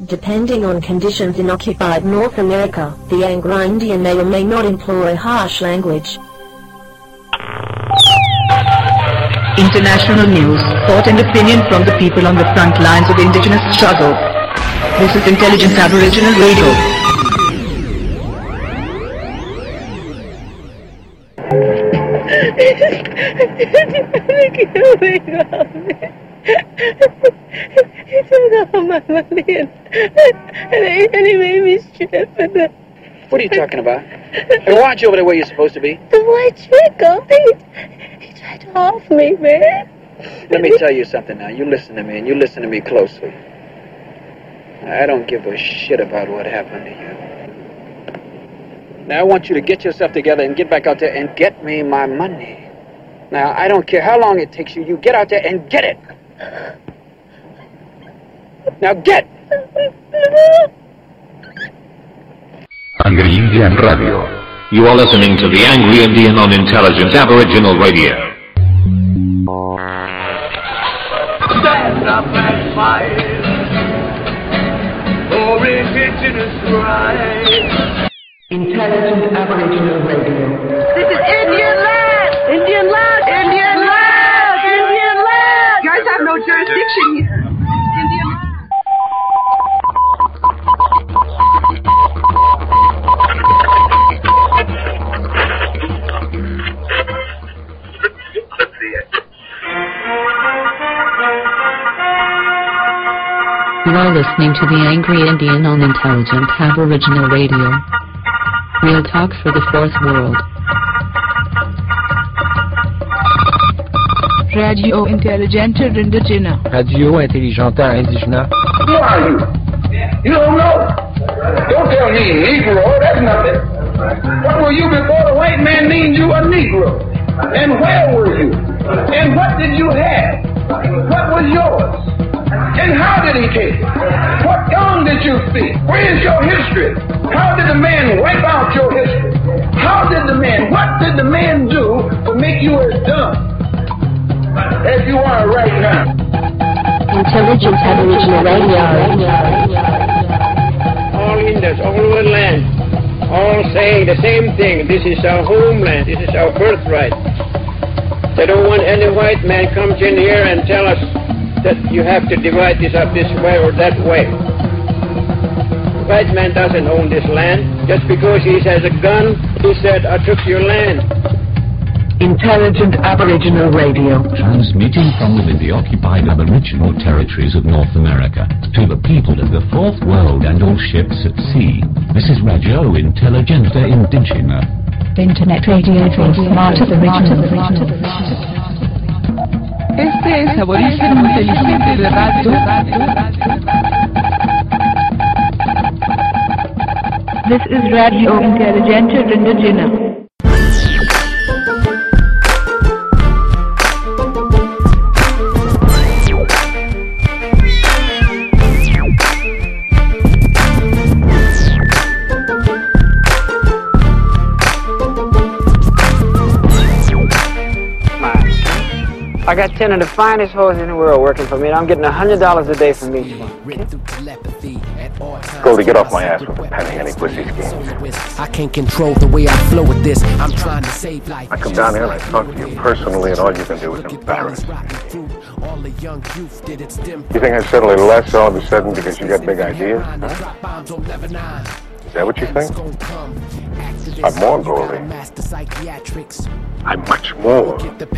Depending on conditions in occupied North America, the Anglo Indian may or may not employ harsh language. International news, thought and opinion from the people on the front lines of the indigenous struggle. This is Intelligent Aboriginal Radio. He took all my money and he made me strip. What are you talking about? Hey, why aren't you over there where you're supposed to be? The white chico, he tried to off me, man. Let me tell you something now. You listen to me, and you listen to me closely. I don't give a shit about what happened to you. Now, I want you to get yourself together and get back out there and get me my money. Now, I don't care how long it takes you. You get out there and get it. Now, get! Angry Indian Radio. You are listening to the Angry Indian on Intelligent Aboriginal Radio. Stand up and fight for indigenous rights. Intelligent Aboriginal Radio. This is Indian land! Indian land! Indian land! Indian land! You guys have no jurisdiction here. Indian land. You are listening to the Angry Indian on Intelligent Aboriginal Radio. Real talk for the fourth world. Radio Intelligente Indigena. Radio Intelligente Indigena. Who are you? You don't know. Don't tell me Negro, that's nothing. What were you before the white man named you a Negro? And where were you? And what did you have? What was yours? And how did he take it? What tongue did you speak? Where is your history? How did the man wipe out your history? What did the man do to make you as dumb as you are right now? Intelligent Aboriginal Radio. All Indians, all over the land, all saying the same thing. This is our homeland. This is our birthright. They don't want any white man comes in here and tell us that you have to divide this up this way or that way. The white man doesn't own this land. Just because he has a gun, he said, I took your land. Intelligent Aboriginal Radio. Transmitting from within the occupied Aboriginal territories of North America to the people of the fourth world and all ships at sea. This is Radio Intelligente Indigena. Internet radio for smart Aboriginal. Este es Aborigen Inteligente de Radio. This is Radio Intelligente Indigena. I got 10 of the finest hoes in the world working for me, and I'm getting $100 a day from each one. Goldie, get off my ass with the penny any pussy schemes. I can't control the way I flow with this. I'm trying to save life. I come down here and I talk to you personally, and all you can do is embarrass me. You think I settle it less all of a sudden because you got big ideas? Huh? Is that what you think? I'm more, Goldie. I'm much more.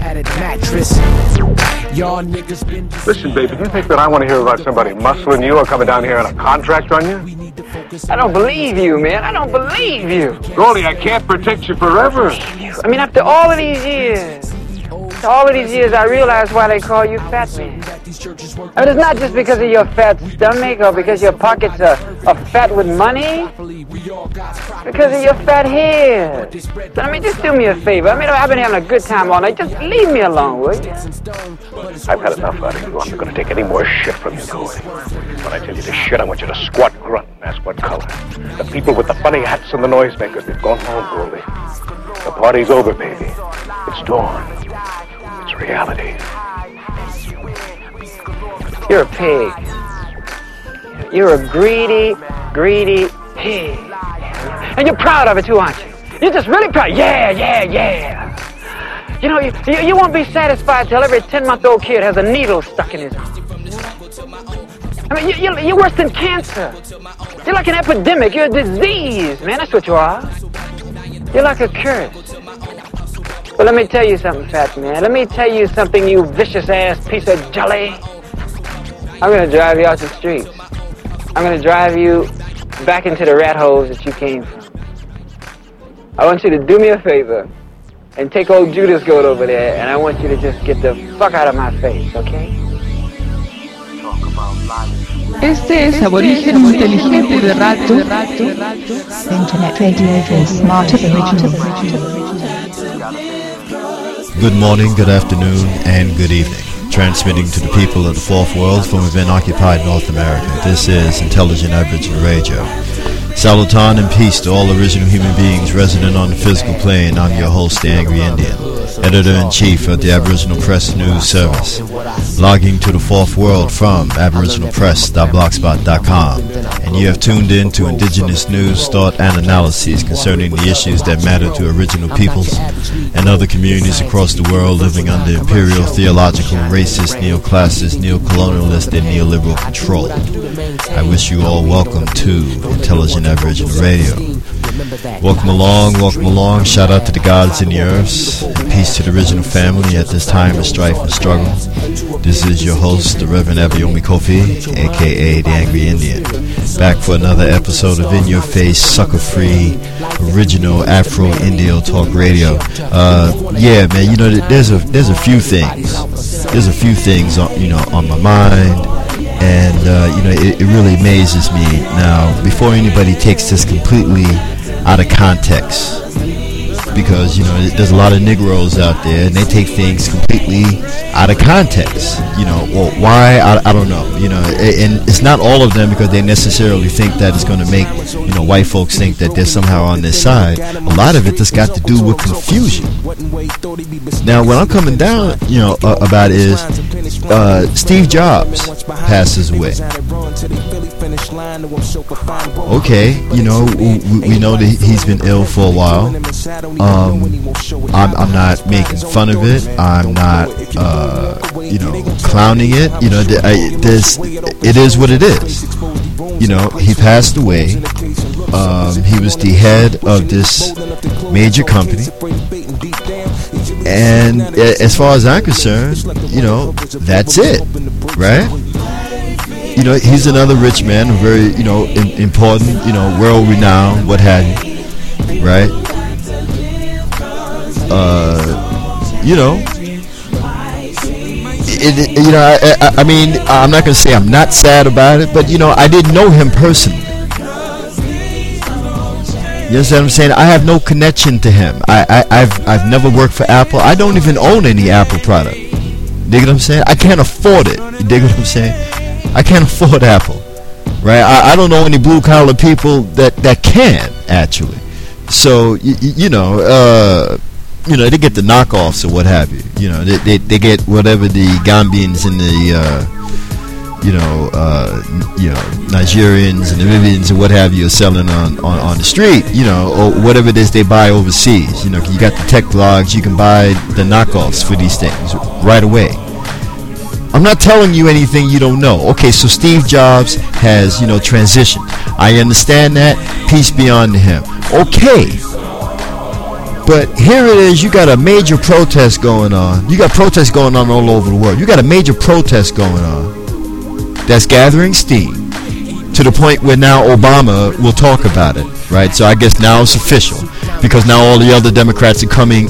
Listen, baby, do you think that I want to hear about somebody muscling you or coming down here on a contract on you? I don't believe you, man. I don't believe you. Goldie, I can't protect you forever. I mean, after all of these years, I realize why they call you Fat Man. I mean, it's not just because of your fat stomach or because your pockets are fat with money. Because of your fat head. So, I mean, just do me a favor. I mean, I've been having a good time all night. Just leave me alone, would you? I've had enough out of you. I'm not going to take any more shit from you, Goldie. When I tell you this shit, I want you to squat, grunt, and ask what color. The people with the funny hats and the noisemakers, they've gone home, Goldie. The party's over, baby. It's dawn. It's reality. You're a pig. You're a greedy pig. And you're proud of it too, aren't you? You're just really proud. Yeah. You know, you won't be satisfied till every 10-month-old kid has a needle stuck in his arm. I mean, you're worse than cancer. You're like an epidemic. You're a disease, man. That's what you are. You're like a curse. But let me tell you something, fat man. Let me tell you something, you vicious-ass piece of jelly. I'm going to drive you out the streets. I'm going to drive you back into the rat holes that you came from. I want you to do me a favor and take old Judas goat over there, and I want you to just get the fuck out of my face, okay? Este es Aborigen Inteligente de Radio. Internet radio for smarter original. Good morning, good afternoon, and good evening. Transmitting to the people of the Fourth World from within occupied North America. This is Intelligent Aboriginal Radio. Saluton and peace to all original human beings resident on the physical plane. I'm your host, the Angry Indian, Editor-in-Chief of the Aboriginal Press News Service, logging to the Fourth World from aboriginalpress.blogspot.com. And you have tuned in to indigenous news, thought, and analyses concerning the issues that matter to original peoples and other communities across the world living under imperial, theological, racist, neoclassist, neocolonialist, and neoliberal control. I wish you all welcome to Intelligent Aboriginal Radio. Welcome along. Shout out to the gods and the earths. Peace to the original family at this time of strife and struggle. This is your host, the Reverend Abayomi Kofi, aka the Angry Indian, back for another episode of In Your Face, sucker-free, original Afro-Indio talk radio. Yeah, man, you know, there's a few things. There's a few things on my mind. And, it really amazes me. Now, before anybody takes this completely out of context, because, there's a lot of Negroes out there, and they take things completely out of context, or why, I don't know, and it's not all of them because they necessarily think that it's going to make, white folks think that they're somehow on their side. A lot of it just got to do with confusion. Now, what I'm coming down, about is Steve Jobs passes away. Okay, we know that he's been ill for a while. I'm not making fun of it. I'm not, clowning it. It is what it is. He passed away. He was the head of this major company. And as far as I'm concerned, that's it, right? He's another rich man, very, important, world-renowned, what have you, right? I mean, I'm not going to say I'm not sad about it, but, I didn't know him personally. You understand what I'm saying? I have no connection to him. I've never worked for Apple. I don't even own any Apple product. Dig what I'm saying? I can't afford it. You dig what I'm saying? I can't afford Apple, right? I don't know any blue-collar people that can, actually. So, they get the knockoffs or what have you. They get whatever the Gambians and the, Nigerians and Namibians and what have you are selling on the street, or whatever it is they buy overseas. You got the tech blogs, you can buy the knockoffs for these things right away. I'm not telling you anything you don't know. Okay, so Steve Jobs has, transitioned. I understand that. Peace be unto him. Okay. But here it is, you got a major protest going on. You got protests going on all over the world. You got a major protest going on that's gathering steam to the point where now Obama will talk about it, right? So I guess now it's official because now all the other Democrats are coming,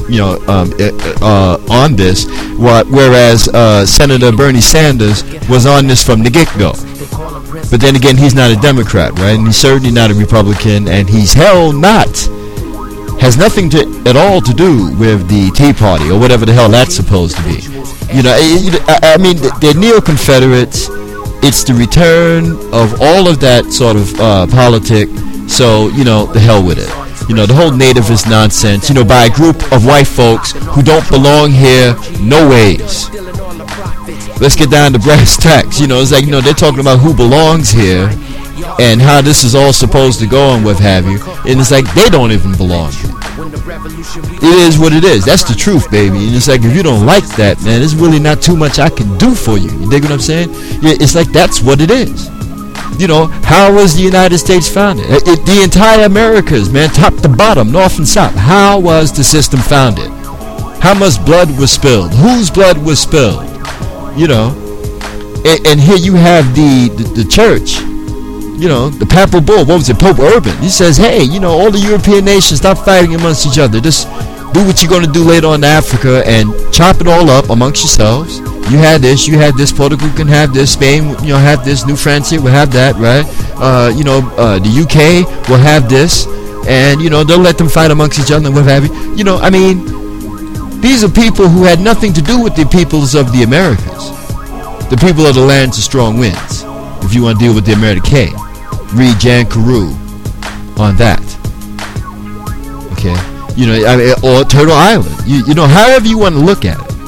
on this, whereas Senator Bernie Sanders was on this from the get-go. But then again, he's not a Democrat, right? And he's certainly not a Republican, and he's has nothing at all to do with the Tea Party or whatever the hell that's supposed to be. I mean, they're neo-Confederates. It's the return of all of that sort of politic. So, the hell with it. The whole nativist nonsense, by a group of white folks who don't belong here, no ways. Let's get down to brass tacks. It's like, they're talking about who belongs here, and how this is all supposed to go and what have you, and it's like they don't even belong here. It is what it is. That's the truth, baby. And it's like, if you don't like that, man, there's really not too much I can do for you. You dig what I'm saying? Yeah, it's like, that's what it is. You know, how was the United States founded? The entire Americas, man, top to bottom, north and south. How was the system founded? How much blood was spilled? Whose blood was spilled? You know, and here you have the church, you know, the papal bull. What was it, Pope Urban? He says, hey, you know, all the European nations, stop fighting amongst each other. Just do what you're going to do later on in Africa and chop it all up amongst yourselves. You had this, Portugal can have this, Spain, you know, have this, New France here will have that, right? You know, the UK will have this, and, you know, they'll let them fight amongst each other and what have you. You know, I mean, these are people who had nothing to do with the peoples of the Americas. The people of the lands of strong winds. If you want to deal with the American K, read Jan Carew on that. Okay, you know, I mean, or Turtle Island. You know, however you want to look at it.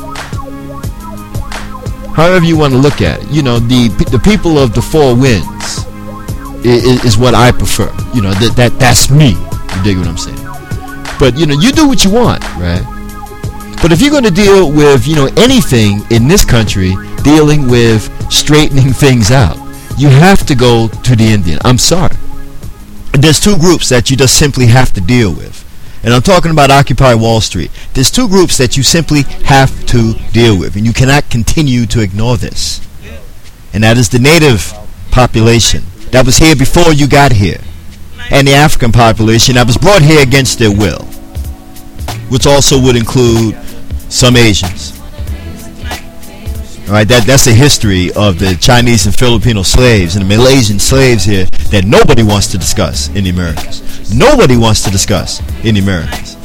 However you want to look at it. You know, the people of the four winds is what I prefer. You know, that's me. You dig what I'm saying? But you know, you do what you want, right? But if you're going to deal with, you know, anything in this country dealing with straightening things out, you have to go to the Indian. I'm sorry. There's two groups that you just simply have to deal with. And I'm talking about Occupy Wall Street. There's two groups that you simply have to deal with. And you cannot continue to ignore this. And that is the native population that was here before you got here. And the African population that was brought here against their will. Which also would include some Asians. All right, that's the history of the Chinese and Filipino slaves and the Malaysian slaves here that nobody wants to discuss in the Americas. Nobody wants to discuss in the Americas.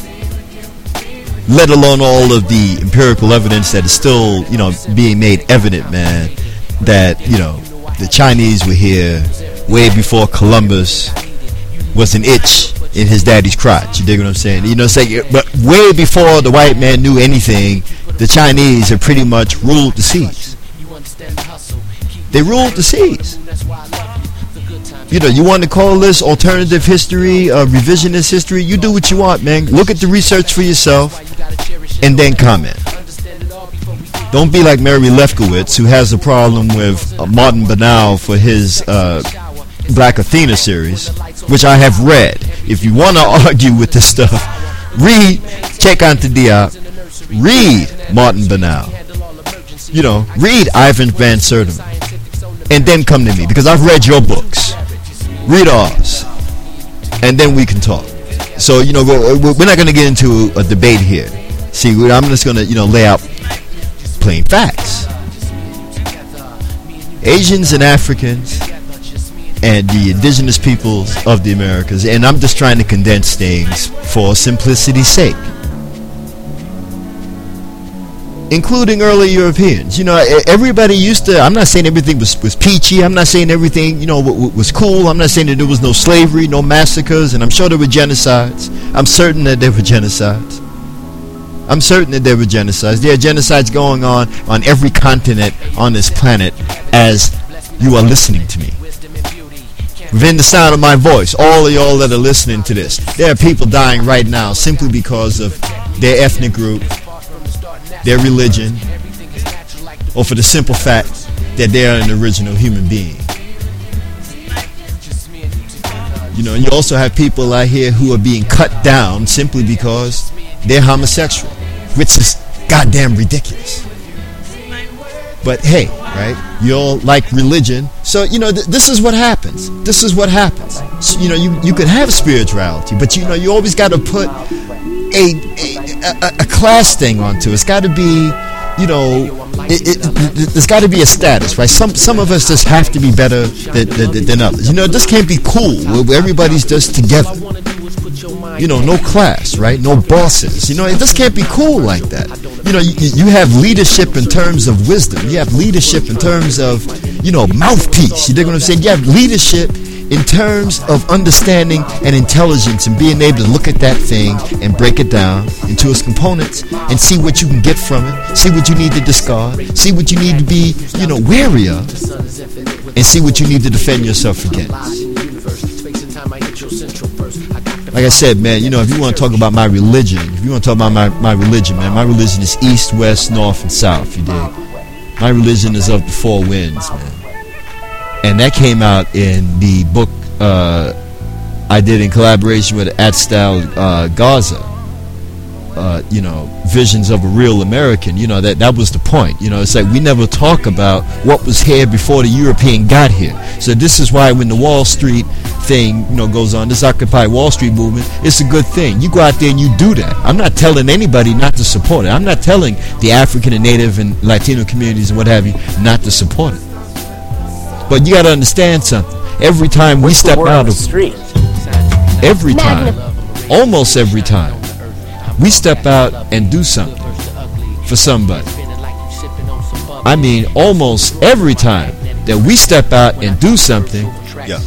Let alone all of the empirical evidence that is still, you know, being made evident, man, that, you know, the Chinese were here way before Columbus was an itch in his daddy's crotch. You dig what I'm saying? You know, it's like, but way before the white man knew anything, the Chinese have pretty much ruled the seas. They ruled the seas. You know, you want to call this alternative history, revisionist history? You do what you want, man. Look at the research for yourself and then comment. Don't be like Mary Lefkowitz, who has a problem with Martin Banal for his Black Athena series, which I have read. If you want to argue with this stuff, read Cheikh Anta Diop, read Martin Banal, you know, read Ivan Van Sertima, and then come to me, because I've read your books. Read ours, and then we can talk. So, you know, we're not going to get into a debate here. See, I'm just going to, you know, lay out plain facts. Asians and Africans and the indigenous peoples of the Americas, and I'm just trying to condense things for simplicity's sake, including early Europeans. You know, everybody used to, I'm not saying everything was peachy, I'm not saying everything, you know, was cool, I'm not saying that there was no slavery, no massacres, and I'm sure there were genocides. I'm certain that there were genocides. I'm certain that there were genocides. There are genocides going on every continent on this planet as you are listening to me. Within the sound of my voice, all of y'all that are listening to this, there are people dying right now simply because of their ethnic group, their religion, or for the simple fact that they are an original human being. You know, and you also have people out here who are being cut down simply because they're homosexual, which is goddamn ridiculous. But hey, right? You all like religion, so you know this is what happens. This is what happens. So, you know, you could have spirituality, but you know you always got to put a class thing onto it. It's got to be, you know, there's got to be a status, right? Some of us just have to be better than others. You know, this can't be cool where everybody's just together. You know, no class, right? No bosses. You know, it just can't be cool like that. You know, you have leadership in terms of wisdom. You have leadership in terms of, you know, mouthpiece. You dig what I'm saying? You have leadership in terms of understanding and intelligence and being able to look at that thing and break it down into its components and see what you can get from it, see what you need to discard, see what you need to be, wary of, and see what you need to defend yourself against. Like I said, man, if you want to talk about my religion, my religion, man, my religion is east, west, north, and south, you dig? My religion is of the four winds, man. And that came out in the book I did in collaboration with Atstyle Gaza. Visions of a Real American. That was the point. It's like we never talk about what was here before the European got here. So this is why when the Wall Street thing, goes on, this Occupy Wall Street movement, it's a good thing. You go out there and you do that. I'm not telling anybody not to support it. I'm not telling the African and Native and Latino communities and what have you not to support it. But you got to understand something. Every time we step out of the street, almost every time, we step out and do something for somebody. I mean, almost every time that we step out and do something. Yeah.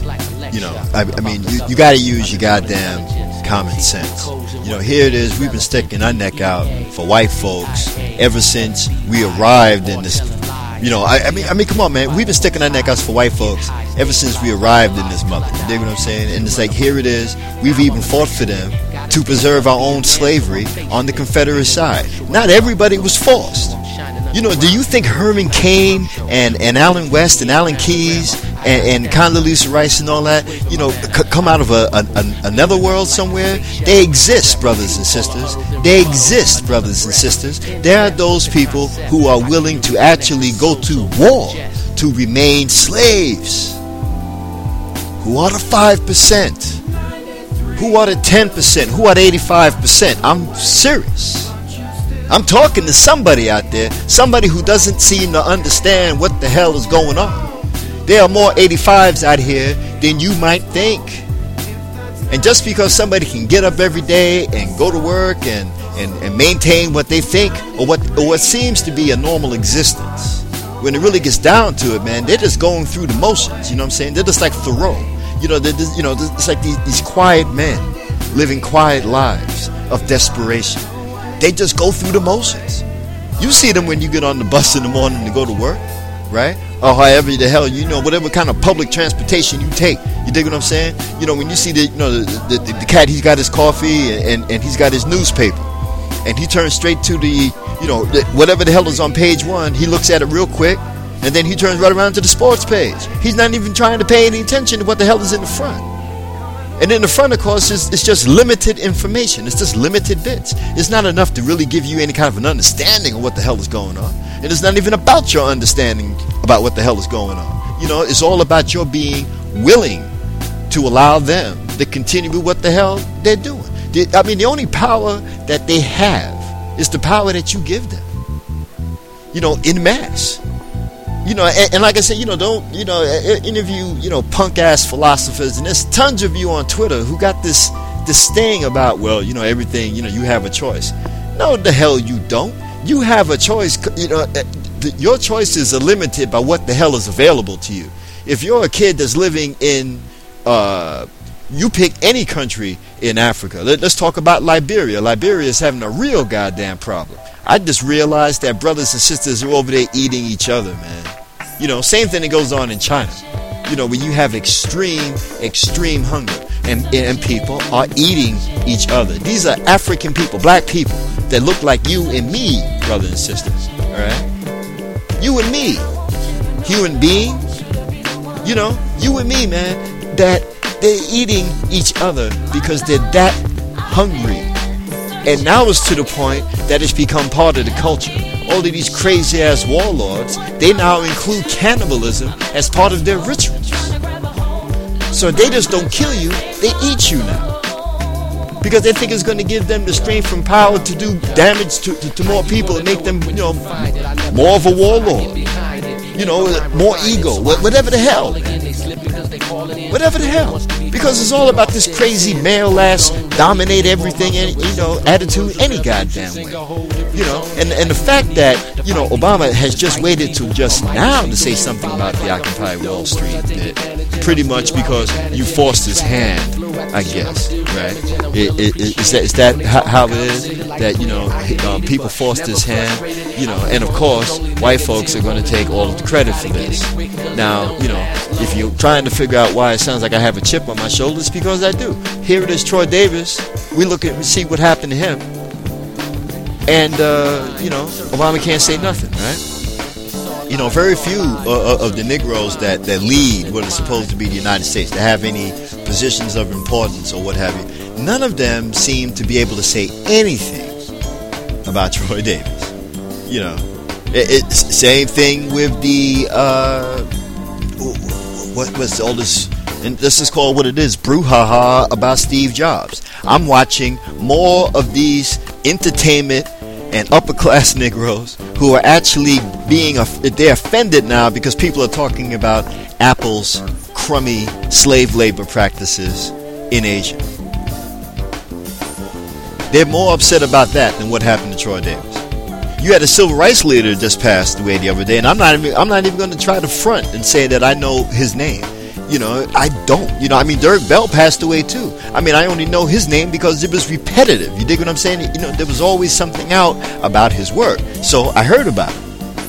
You got to use your goddamn common sense. Here it is. We've been sticking our neck out for white folks ever since we arrived in this. Come on, man. We've been sticking our neck out for white folks ever since we arrived in this mother. You dig what I'm saying? And it's like, here it is. We've even fought for them to preserve our own slavery on the Confederate side. Not everybody was forced. Do you think Herman Cain and Allen West and Allen Keyes and Condoleezza Rice and all that, come out of another world somewhere? They exist, brothers and sisters. They exist, brothers and sisters. There are those people who are willing to actually go to war to remain slaves. Who are the 5%? Who are the 10%? Who are the 85%? I'm serious. I'm talking to somebody out there, somebody who doesn't seem to understand what the hell is going on. There are more 85s out here than you might think. And just because somebody can get up every day and go to work and maintain what they think or what seems to be a normal existence, when it really gets down to it, man, they're just going through the motions. You know what I'm saying? They're just like Thoreau. It's like these quiet men living quiet lives of desperation. They just go through the motions. You see them when you get on the bus in the morning to go to work, right? Or however the hell, whatever kind of public transportation you take. You dig what I'm saying? When you see the cat, he's got his coffee and he's got his newspaper. And he turns straight to the, whatever the hell is on page 1, he looks at it real quick. And then he turns right around to the sports page. He's not even trying to pay any attention to what the hell is in the front. And in the front, of course, it's just limited information. It's just limited bits. It's not enough to really give you any kind of an understanding of what the hell is going on. And it's not even about your understanding about what the hell is going on. It's all about your being willing to allow them to continue with what the hell they're doing. The only power that they have is the power that you give them. In mass. And like I said, don't, interview, punk ass philosophers. And there's tons of you on Twitter who got this thing about, well, everything, you have a choice. No, the hell you don't. You have a choice. Your choices are limited by what the hell is available to you. If you're a kid that's living in, you pick any country in Africa. Let's talk about Liberia. Liberia is having a real goddamn problem. I just realized that brothers and sisters are over there eating each other, man. Same thing that goes on in China. When you have extreme hunger and people are eating each other. These are African people, black people that look like you and me, brothers and sisters. All right? You and me, human beings. You and me, man, that they're eating each other because they're that hungry. And now it's to the point that it's become part of the culture. All of these crazy ass warlords, they now include cannibalism as part of their rituals. So they just don't kill you, they eat you now. Because they think it's going to give them the strength and power to do damage to more people and make them, more of a warlord. More ego, whatever the hell. Whatever the hell. Because it's all about this crazy male-ass, dominate everything, and, attitude any goddamn way. And the fact that, Obama has just waited till just now to say something about the Occupy Wall Street, pretty much because you forced his hand, I guess, right? Is that how it is? That, people forced his hand, and of course, white folks are going to take all of the credit for this. Now, if you're trying to figure out why it sounds like I have a chip on my shoulder, it's because I do. Here it is, Troy Davis. We see what happened to him. And, Obama can't say nothing, right? Very few of the Negroes that lead what is supposed to be the United States, that have any positions of importance or what have you, none of them seem to be able to say anything about Troy Davis. It's the same thing with the, what was all this, and this is called what it is, brouhaha about Steve Jobs. I'm watching more of these entertainment and upper class Negroes who are actually they're offended now because people are talking about Apple's crummy slave labor practices in Asia. They're more upset about that than what happened to Troy Davis. You had a civil rights leader just passed away the other day, and I'm not even going to try to front and say that I know his name. I don't. Dirk Bell passed away too. I only know his name because it was repetitive. You dig what I'm saying? There was always something out about his work, so I heard about it.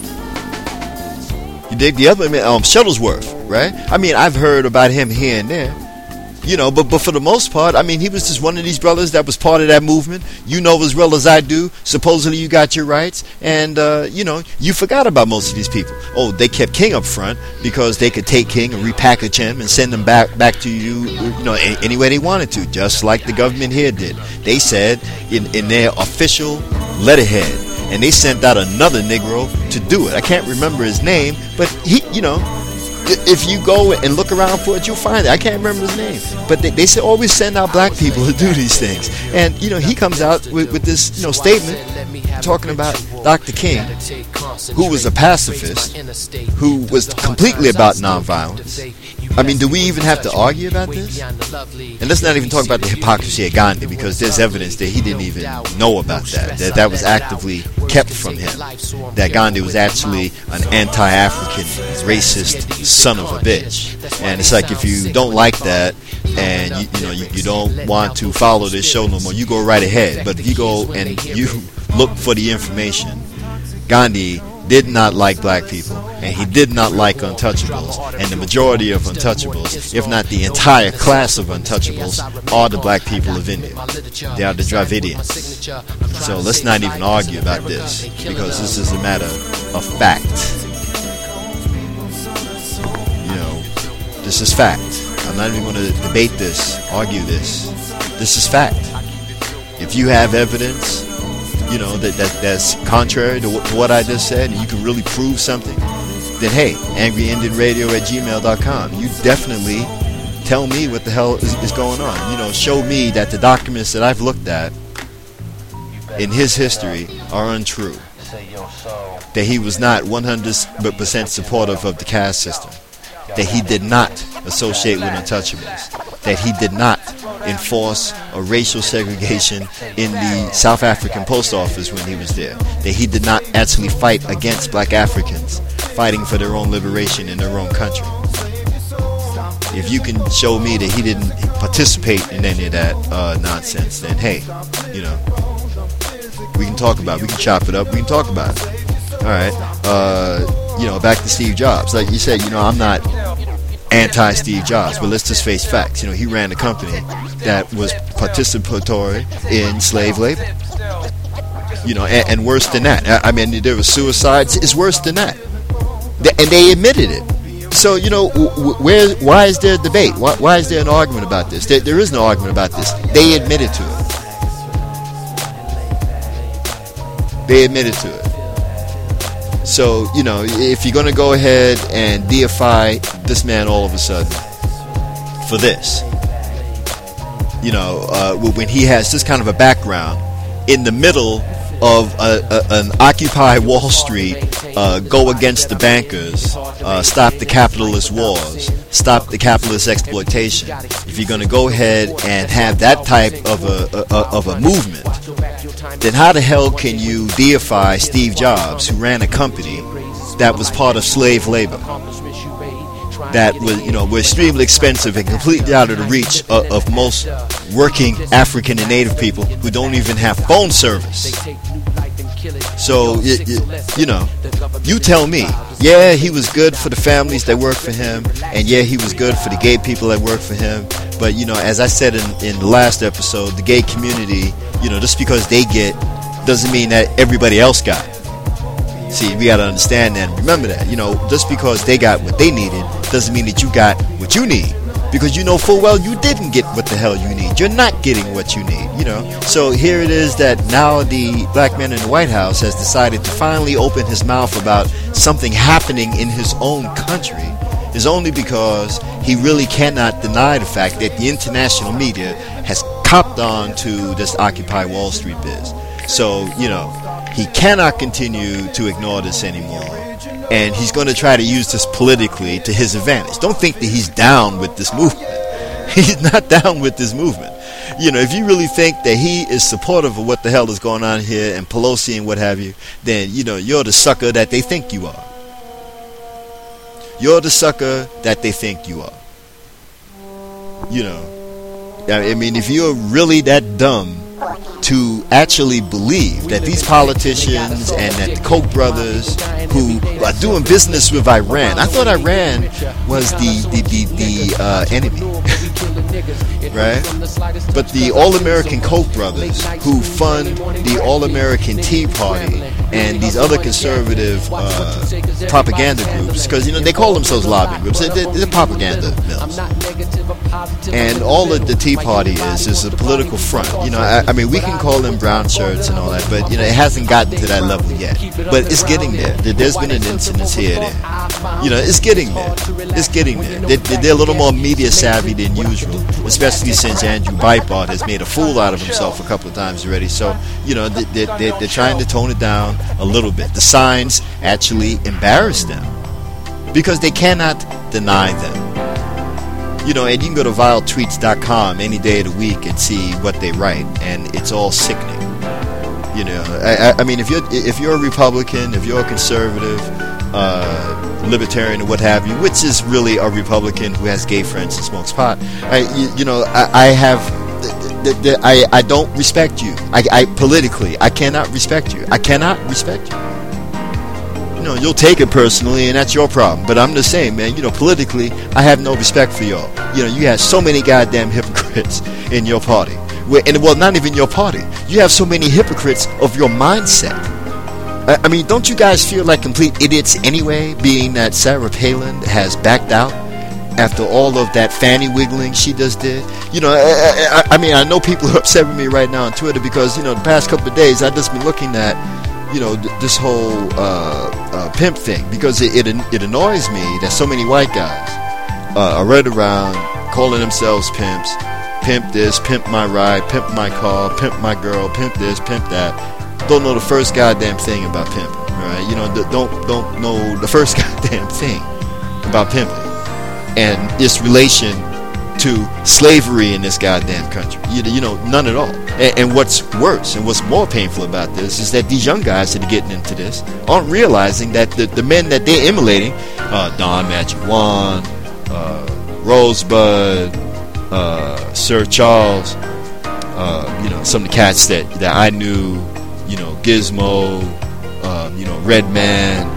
You dig the other? Shuttlesworth, right? I've heard about him here and there. But for the most part, he was just one of these brothers that was part of that movement. As well as I do. Supposedly you got your rights. And, you forgot about most of these people. Oh, they kept King up front because they could take King and repackage him and send him back to you, any way they wanted to, just like the government here did. They said in their official letterhead, and they sent out another Negro to do it. I can't remember his name, but he, if you go and look around for it, you'll find it. I can't remember his name. But they say always send out black people to do these things. And, he comes out with this, statement talking about Dr. King, who was a pacifist, who was completely about nonviolence. Do we even have to argue about this? And let's not even talk about the hypocrisy of Gandhi, because there's evidence that he didn't even know about that. That was actively kept from him. That Gandhi was actually an anti-African, racist son of a bitch. And it's like, if you don't like that and you don't want to follow this show no more, you go right ahead. But if you go and you look for the information, Gandhi did not like black people, and he did not like untouchables, and the majority of untouchables, if not the entire class of untouchables, are the black people of India. They are the Dravidians. So let's not even argue about this, because this is a matter of fact. This is fact. I'm not even going to debate this, argue this. This is fact. If you have evidence, that's contrary to what I just said, and you can really prove something, then hey, angryindianradio@gmail.com. You definitely tell me what the hell is going on. Show me that the documents that I've looked at in his history are untrue. That he was not 100% supportive of the caste system. That he did not associate with untouchables. That he did not enforce a racial segregation in the South African post office when he was there. That he did not actually fight against black Africans fighting for their own liberation in their own country. If you can show me that he didn't participate in any of that nonsense, then hey, we can talk about it. We can chop it up. We can talk about it. All right. Back to Steve Jobs. Like you said, I'm not anti-Steve Jobs, but let's just face facts. He ran a company that was participatory in slave labor. And worse than that. There were suicides. It's worse than that. And they admitted it. So, why is there a debate? Why is there an argument about this? There is no argument about this. They admitted to it. They admitted to it. So, if you're going to go ahead and deify this man all of a sudden for this, when he has this kind of a background in the middle of an Occupy Wall Street, go against the bankers, stop the capitalist wars, stop the capitalist exploitation. If you're going to go ahead and have that type of a movement, then how the hell can you deify Steve Jobs, who ran a company that was part of slave labor, that was, were extremely expensive and completely out of the reach of most working African and Native people who don't even have phone service? So, you tell me. Yeah, he was good for the families that work for him, and yeah, he was good for the gay people that work for him. But, as I said in the last episode, the gay community, just because they get doesn't mean that everybody else got. See, we got to understand that and remember that. Just because they got what they needed doesn't mean that you got what you need. Because you know full well you didn't get what the hell you need. You're not getting what you need, So here it is that now the black man in the White House has decided to finally open his mouth about something happening in his own country is only because he really cannot deny the fact that the international media has copped on to this Occupy Wall Street biz. So, he cannot continue to ignore this anymore. And he's going to try to use this politically to his advantage. Don't think that he's down with this movement. He's not down with this movement. If you really think that he is supportive of what the hell is going on here and Pelosi and what have you, then, you're the sucker that they think you are. You're the sucker that they think you are. I mean, if you're really that dumb to actually believe that these politicians and that the Koch brothers who are doing business with Iran, I thought Iran was the enemy, right? But the All-American Koch brothers who fund the All-American Tea Party and these other conservative propaganda groups, because they call themselves lobbying groups, they're propaganda mills. And all that the Tea Party is a political front. I mean, we can call them brown shirts and all that, but it hasn't gotten to that level yet. But it's getting there. There's been an incident here and there. It's getting there. It's getting there. They're a little more media savvy than usual, especially since Andrew Breitbart has made a fool out of himself a couple of times already. So, they're trying to tone it down a little bit. The signs actually embarrass them because they cannot deny them. And you can go to viletweets.com any day of the week and see what they write, and it's all sickening. I mean, if you're a Republican, if you're a conservative, libertarian, or what have you, which is really a Republican who has gay friends and smokes pot, I don't respect you. I politically, I cannot respect you. I cannot respect you. You'll take it personally, and that's your problem. But I'm just saying, man, politically, I have no respect for y'all. You have so many goddamn hypocrites in your party. Well, not even your party. You have so many hypocrites of your mindset. I mean, don't you guys feel like complete idiots anyway, being that Sarah Palin has backed out after all of that fanny wiggling she just did? I mean, I know people are upset with me right now on Twitter because, the past couple of days I've just been looking at this whole pimp thing, because it annoys me that so many white guys are right around calling themselves pimps. Pimp this, pimp my ride, pimp my car, pimp my girl, pimp this, pimp that. Don't know the first goddamn thing about pimping, right? Don't know the first goddamn thing about pimping and its relation to slavery in this goddamn country. None at all. And what's worse and what's more painful about this is that these young guys that are getting into this aren't realizing that the men that they're emulating, Don Magic Wand, Rosebud, Sir Charles, some of the cats that I knew, Gizmo, Redman,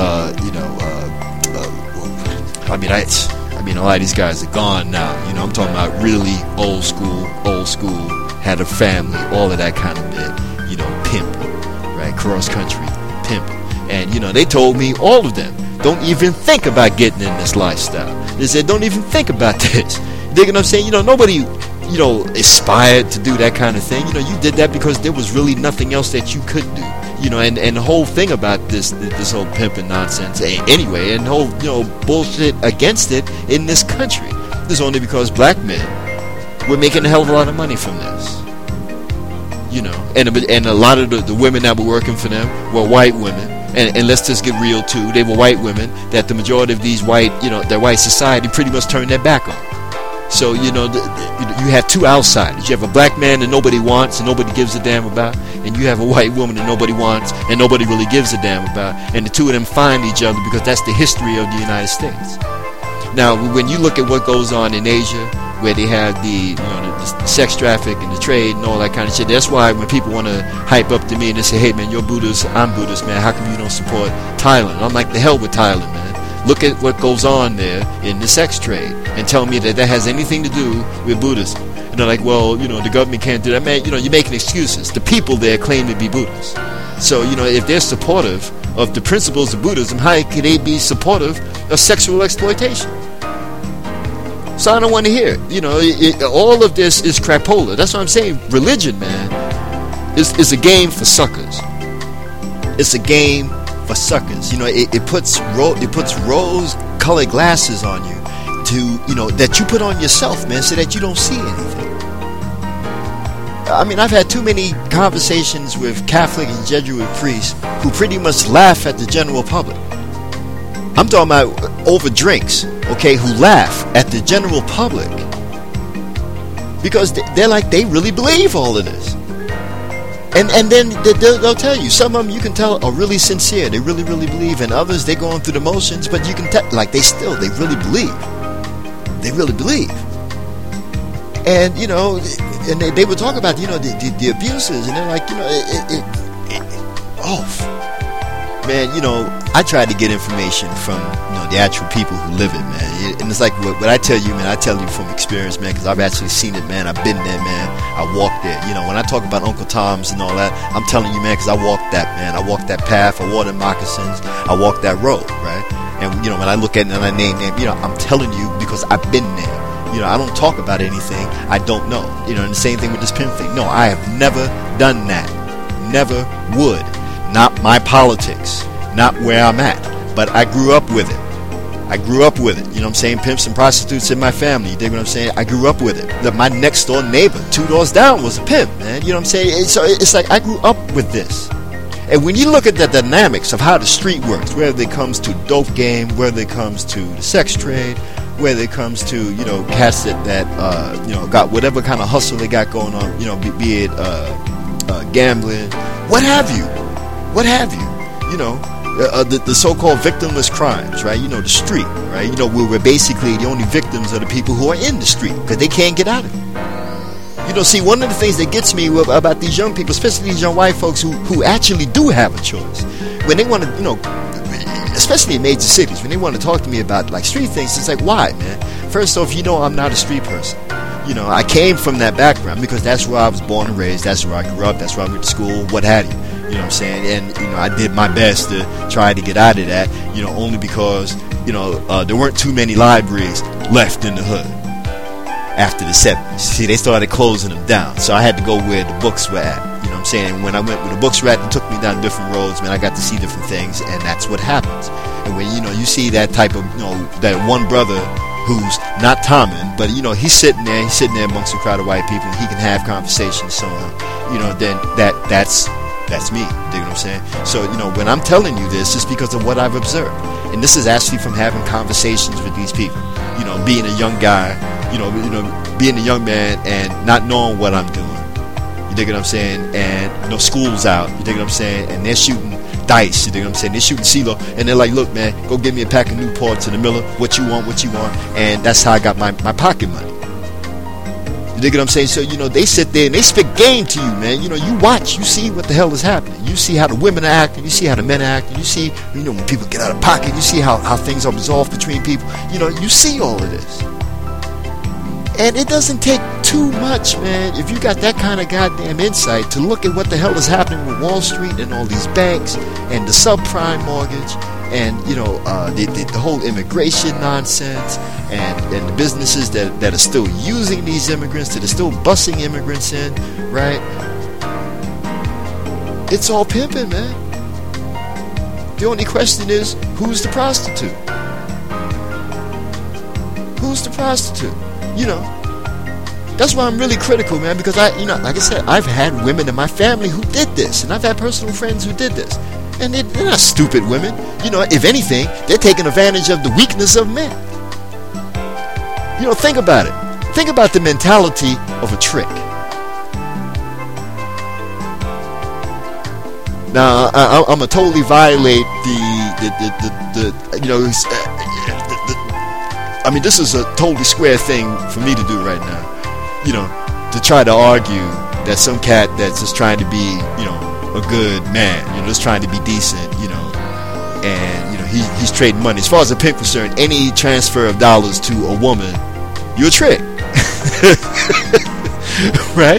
I mean, a lot of these guys are gone now. I'm talking about really old school, had a family, all of that kind of bit. Pimp, right? Cross country, pimp. And, they told me, all of them, don't even think about getting in this lifestyle. They said, don't even think about this. Dig what I'm saying? Nobody, aspired to do that kind of thing. You did that because there was really nothing else that you could do. And the whole thing about this whole pimping nonsense anyway, and the whole, bullshit against it in this country is only because black men were making a hell of a lot of money from this. you know, and a lot of the women that were working for them were white women, and let's just get real too, they were white women that the majority of these white, you know, their white society pretty much turned their back on. So, you know, you have two outsiders. You have a black man that nobody wants and nobody gives a damn about, and you have a white woman that nobody wants and nobody really gives a damn about, and the two of them find each other because that's the history of the United States. Now, when you look at what goes on in Asia, where they have the sex traffic and the trade and all that kind of shit, that's why when people want to hype up to me and they say, hey man, you're Buddhist, I'm Buddhist, man, how come you don't support Thailand? I'm like, the hell with Thailand, man. Look at what goes on there in the sex trade and tell me that has anything to do with Buddhism. And they're like, well, you know, the government can't do that. Man, you know, you're making excuses. The people there claim to be Buddhists. So, you know, if they're supportive of the principles of Buddhism, how could they be supportive of sexual exploitation? So I don't want to hear it. You know, all of this is crapola. That's what I'm saying. Religion, man, is a game for suckers. It's a game for suckers. You know, it puts rose-colored glasses on you that you put on yourself, man, so that you don't see anything. I mean, I've had too many conversations with Catholic and Jesuit priests who pretty much laugh at the general public. I'm talking about over drinks, okay, who laugh at the general public because they're like, they really believe all of this. And then they'll tell you, some of them you can tell are really sincere, they really, really believe, and others, they're going through the motions, but you can tell, like, they really believe. They really believe. And, you know, and they would talk about, you know, the abuses, and they're like, you know, man, you know, I tried to get information from, you know, the actual people who live it, man. And it's like what I tell you, man, I tell you from experience, man, because I've actually seen it, man. I've been there, man. I walked there. You know, when I talk about Uncle Tom's and all that, I'm telling you, man, because I walked that, man. I walked that path. I wore the moccasins. I walked that road, right? And, you know, when I look at it and I name, you know, I'm telling you because I've been there. You know, I don't talk about anything I don't know. You know, and the same thing with this pimp thing. No, I have never done that. Never would. Not my politics. Not where I'm at. But I grew up with it. I grew up with it. You know what I'm saying? Pimps and prostitutes in my family. You dig what I'm saying? I grew up with it. My next door neighbor, 2 doors down, was a pimp, man. You know what I'm saying? So it's like I grew up with this. And when you look at the dynamics of how the street works, whether it comes to dope game, whether it comes to the sex trade, whether it comes to, you know, cats that you know, got whatever kind of hustle they got going on, you know, be it gambling, what have you, you know, the so-called victimless crimes, right? You know, the street, right? You know, where basically the only victims are the people who are in the street because they can't get out of it. You know, see, one of the things that gets me about these young people, especially these young white folks who actually do have a choice, when they want to, you know, especially in major cities, when they want to talk to me about like street things, it's like, why, man? First off, you know, I'm not a street person. You know, I came from that background because that's where I was born and raised, that's where I grew up, that's where I went to school, what have you. You know what I'm saying? And, you know, I did my best to try to get out of that, you know, only because, you know, there weren't too many libraries left in the hood after the 70s. See, they started closing them down. So I had to go where the books were at. You know what I'm saying? And when I went where the books were at, it took me down different roads, man. I got to see different things, and that's what happens. And when, you know, you see that type of, you know, that one brother who's not Tommen, but, you know, he's sitting there amongst a crowd of white people, and he can have conversations, so on, you know, then that's me. You dig what I'm saying? So, you know, when I'm telling you this, it's because of what I've observed. And this is actually from having conversations with these people. You know, being a young guy, you know, being a young man and not knowing what I'm doing. You dig what I'm saying? And, you know, school's out. You dig what I'm saying? And they're shooting dice. You dig what I'm saying? They're shooting CeeLo. And they're like, look, man, go get me a pack of Newports in the Miller. What you want. And that's how I got my pocket money. You dig what I'm saying? So, you know, they sit there and they spit game to you, man. You know, you watch, you see what the hell is happening. You see how the women are acting, you see how the men are acting, you see, you know, when people get out of pocket, you see how things are resolved between people. You know, you see all of this. And it doesn't take too much, man, if you got that kind of goddamn insight to look at what the hell is happening with Wall Street and all these banks and the subprime mortgage and, you know, the whole immigration nonsense and the businesses that are still using these immigrants, that are still busing immigrants in, right? It's all pimping, man. The only question is, who's the prostitute? Who's the prostitute? You know, That's why I'm really critical, man, because like I said, I've had women in my family who did this, and I've had personal friends who did this. And they're not stupid women. If anything, they're taking advantage of the weakness of men. Think about it. Think about the mentality of a trick. Now, I'm gonna totally violate I mean, this is a totally square thing for me to do right now. To try to argue that some cat that's just trying to be, a good man, just trying to be decent, and he's trading money. As far as a pimp concerned, any transfer of dollars to a woman, you're a trick. Right?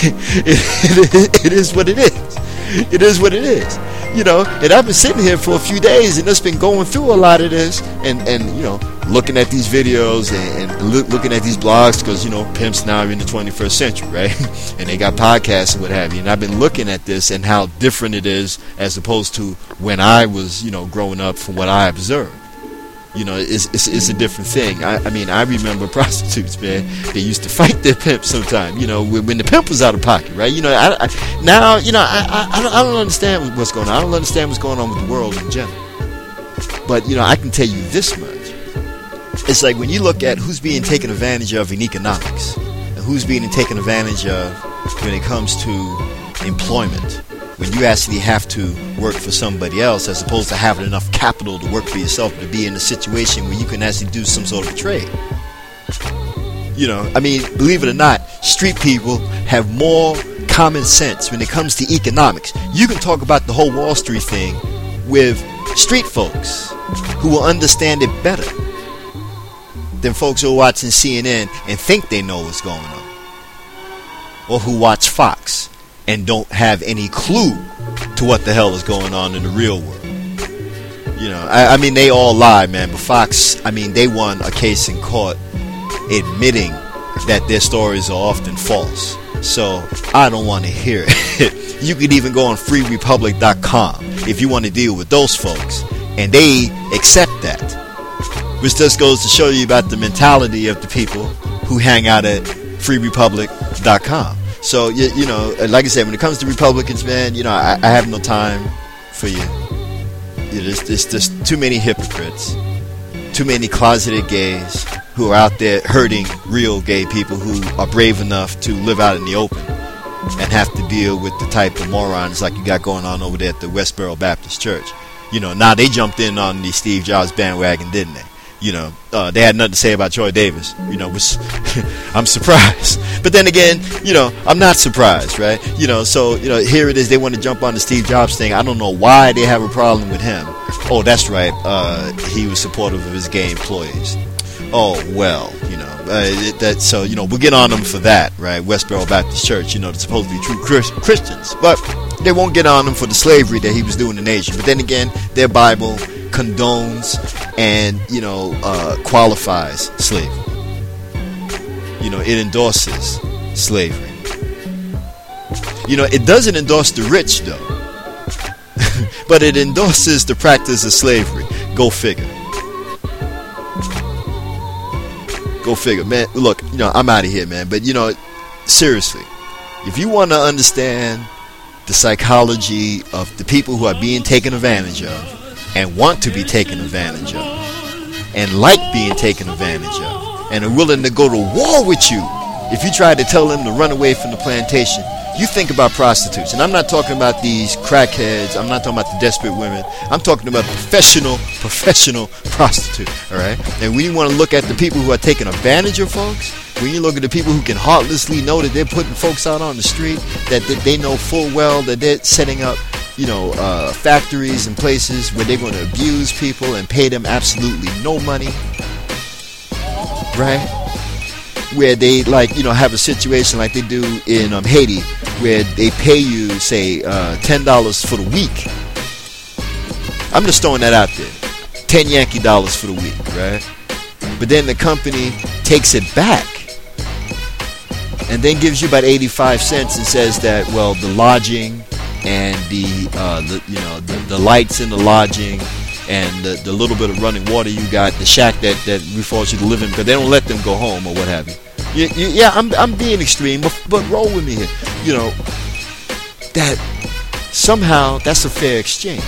It is what it is. It is what it is. And I've been sitting here for a few days and just been going through a lot of this and looking at these videos and looking at these blogs because, pimps now are in the 21st century, right? And they got podcasts and what have you. And I've been looking at this and how different it is as opposed to when I was, growing up from what I observed. It's a different thing. I mean, I remember prostitutes, man. They used to fight their pimps sometimes, when the pimp was out of pocket, right? I don't understand what's going on. I don't understand what's going on with the world in general. But, I can tell you this much. It's like when you look at who's being taken advantage of in economics and who's being taken advantage of when it comes to employment. When you actually have to work for somebody else as opposed to having enough capital to work for yourself to be in a situation where you can actually do some sort of trade. I mean, believe it or not, street people have more common sense when it comes to economics. You can talk about the whole Wall Street thing with street folks who will understand it better than folks who are watching CNN and think they know what's going on. Or who watch Fox and don't have any clue to what the hell is going on in the real world. I mean, they all lie, man. But Fox, I mean, they won a case in court admitting that their stories are often false. So I don't want to hear it. You could even go on freerepublic.com if you want to deal with those folks, and they accept that. Which just goes to show you about the mentality of the people who hang out at freerepublic.com. So, like I said, when it comes to Republicans, man, I have no time for you. There's just too many hypocrites, too many closeted gays who are out there hurting real gay people who are brave enough to live out in the open and have to deal with the type of morons like you got going on over there at the Westboro Baptist Church. Now they jumped in on the Steve Jobs bandwagon, didn't they? They had nothing to say about Troy Davis, which I'm surprised. But then again, I'm not surprised, right? So, here it is. They want to jump on the Steve Jobs thing. I don't know why they have a problem with him. Oh, that's right. He was supportive of his gay employees. Oh, well, so, we'll get on them for that, right? Westboro Baptist Church, they're supposed to be true Christians. But they won't get on them for the slavery that he was doing in the nation. But then again, their Bible condones and qualifies slavery. It endorses slavery. It doesn't endorse the rich though, but it endorses the practice of slavery. Go figure. Go figure, man. Look, I'm out of here, man. But seriously, if you want to understand the psychology of the people who are being taken advantage of and want to be taken advantage of and like being taken advantage of and are willing to go to war with you if you try to tell them to run away from the plantation, you think about prostitutes. And I'm not talking about these crackheads. I'm not talking about the desperate women. I'm talking about professional prostitute, all right? And when you want to look at the people who are taking advantage of folks, when you look at the people who can heartlessly know that they're putting folks out on the street, that they know full well that they're setting up factories and places where they're going to abuse people and pay them absolutely no money, right? Where they have a situation like they do in Haiti, where they pay you say $10 for the week. I'm just throwing that out there, 10 Yankee dollars for the week, right? But then the company takes it back and then gives you about 85 cents and says that, well, the lodging and the lights in the lodging and the little bit of running water you got, the shack that we force you to live in, because they don't let them go home or what have you. Yeah, I'm being extreme, but roll with me here. You know, that somehow that's a fair exchange.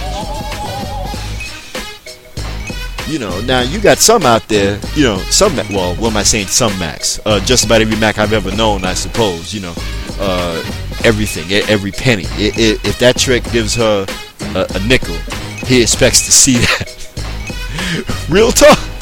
You know, now you got some out there, you know, some, well, what am I saying, some Macs, just about every Mac I've ever known, I suppose, you know, everything, every penny. If that trick gives her a nickel, he expects to see that. Real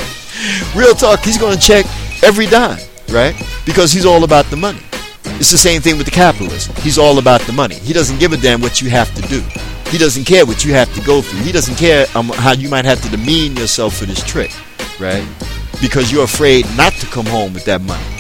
talk, he's going to check every dime, right? Because he's all about the money. It's the same thing with the capitalist. He's all about the money. He doesn't give a damn what you have to do. He doesn't care what you have to go through. He doesn't care how you might have to demean yourself for this trick, right? Because you're afraid not to come home with that money.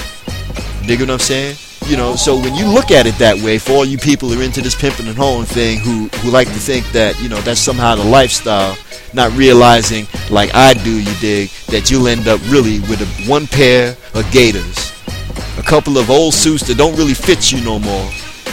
Dig what I'm saying? You know, so when you look at it that way, for all you people who are into this pimping and hoeing thing, who like to think that, you know, that's somehow the lifestyle, not realizing, like I do, you dig, that you'll end up really with one pair of gaiters, a couple of old suits that don't really fit you no more,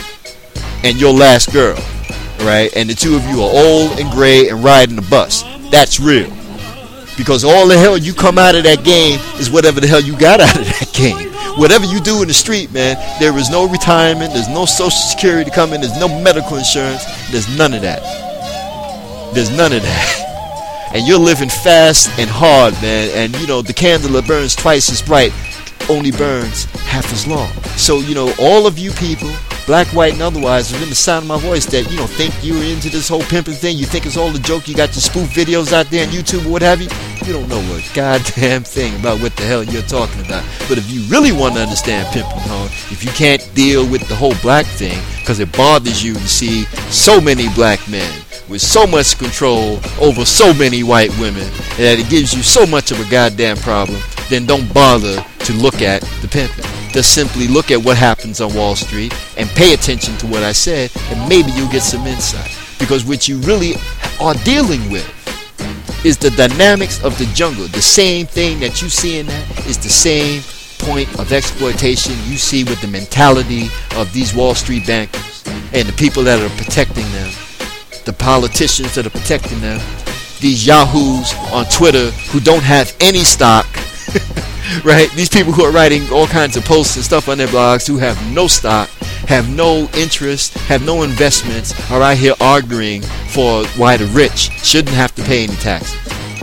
and your last girl, right? And the two of you are old and gray and riding the bus. That's real. Because all the hell you come out of that game is whatever the hell you got out of that game. Whatever you do in the street, man, there is no retirement, there's no social security coming, there's no medical insurance, there's none of that. There's none of that. And you're living fast and hard, man, and you know, the candle that burns twice as bright only burns half as long. So, you know, all of you people, black, white, and otherwise, within the sound of my voice, that, you know, think you're into this whole pimping thing, you think it's all a joke, you got your spoof videos out there on YouTube or what have you, you don't know a goddamn thing about what the hell you're talking about. But if you really want to understand pimping and hoeing, if you can't deal with the whole black thing, because it bothers you to see so many black men with so much control over so many white women, and that it gives you so much of a goddamn problem, then don't bother to look at the pimping. Just simply look at what happens on Wall Street and pay attention to what I said, and maybe you'll get some insight. Because what you really are dealing with is the dynamics of the jungle. The same thing that you see in that is the same point of exploitation you see with the mentality of these Wall Street bankers and the people that are protecting them, the politicians that are protecting them, these yahoos on Twitter who don't have any stock, right? These people who are writing all kinds of posts and stuff on their blogs who have no stock, have no interest, have no investments, are out here arguing for why the rich shouldn't have to pay any taxes.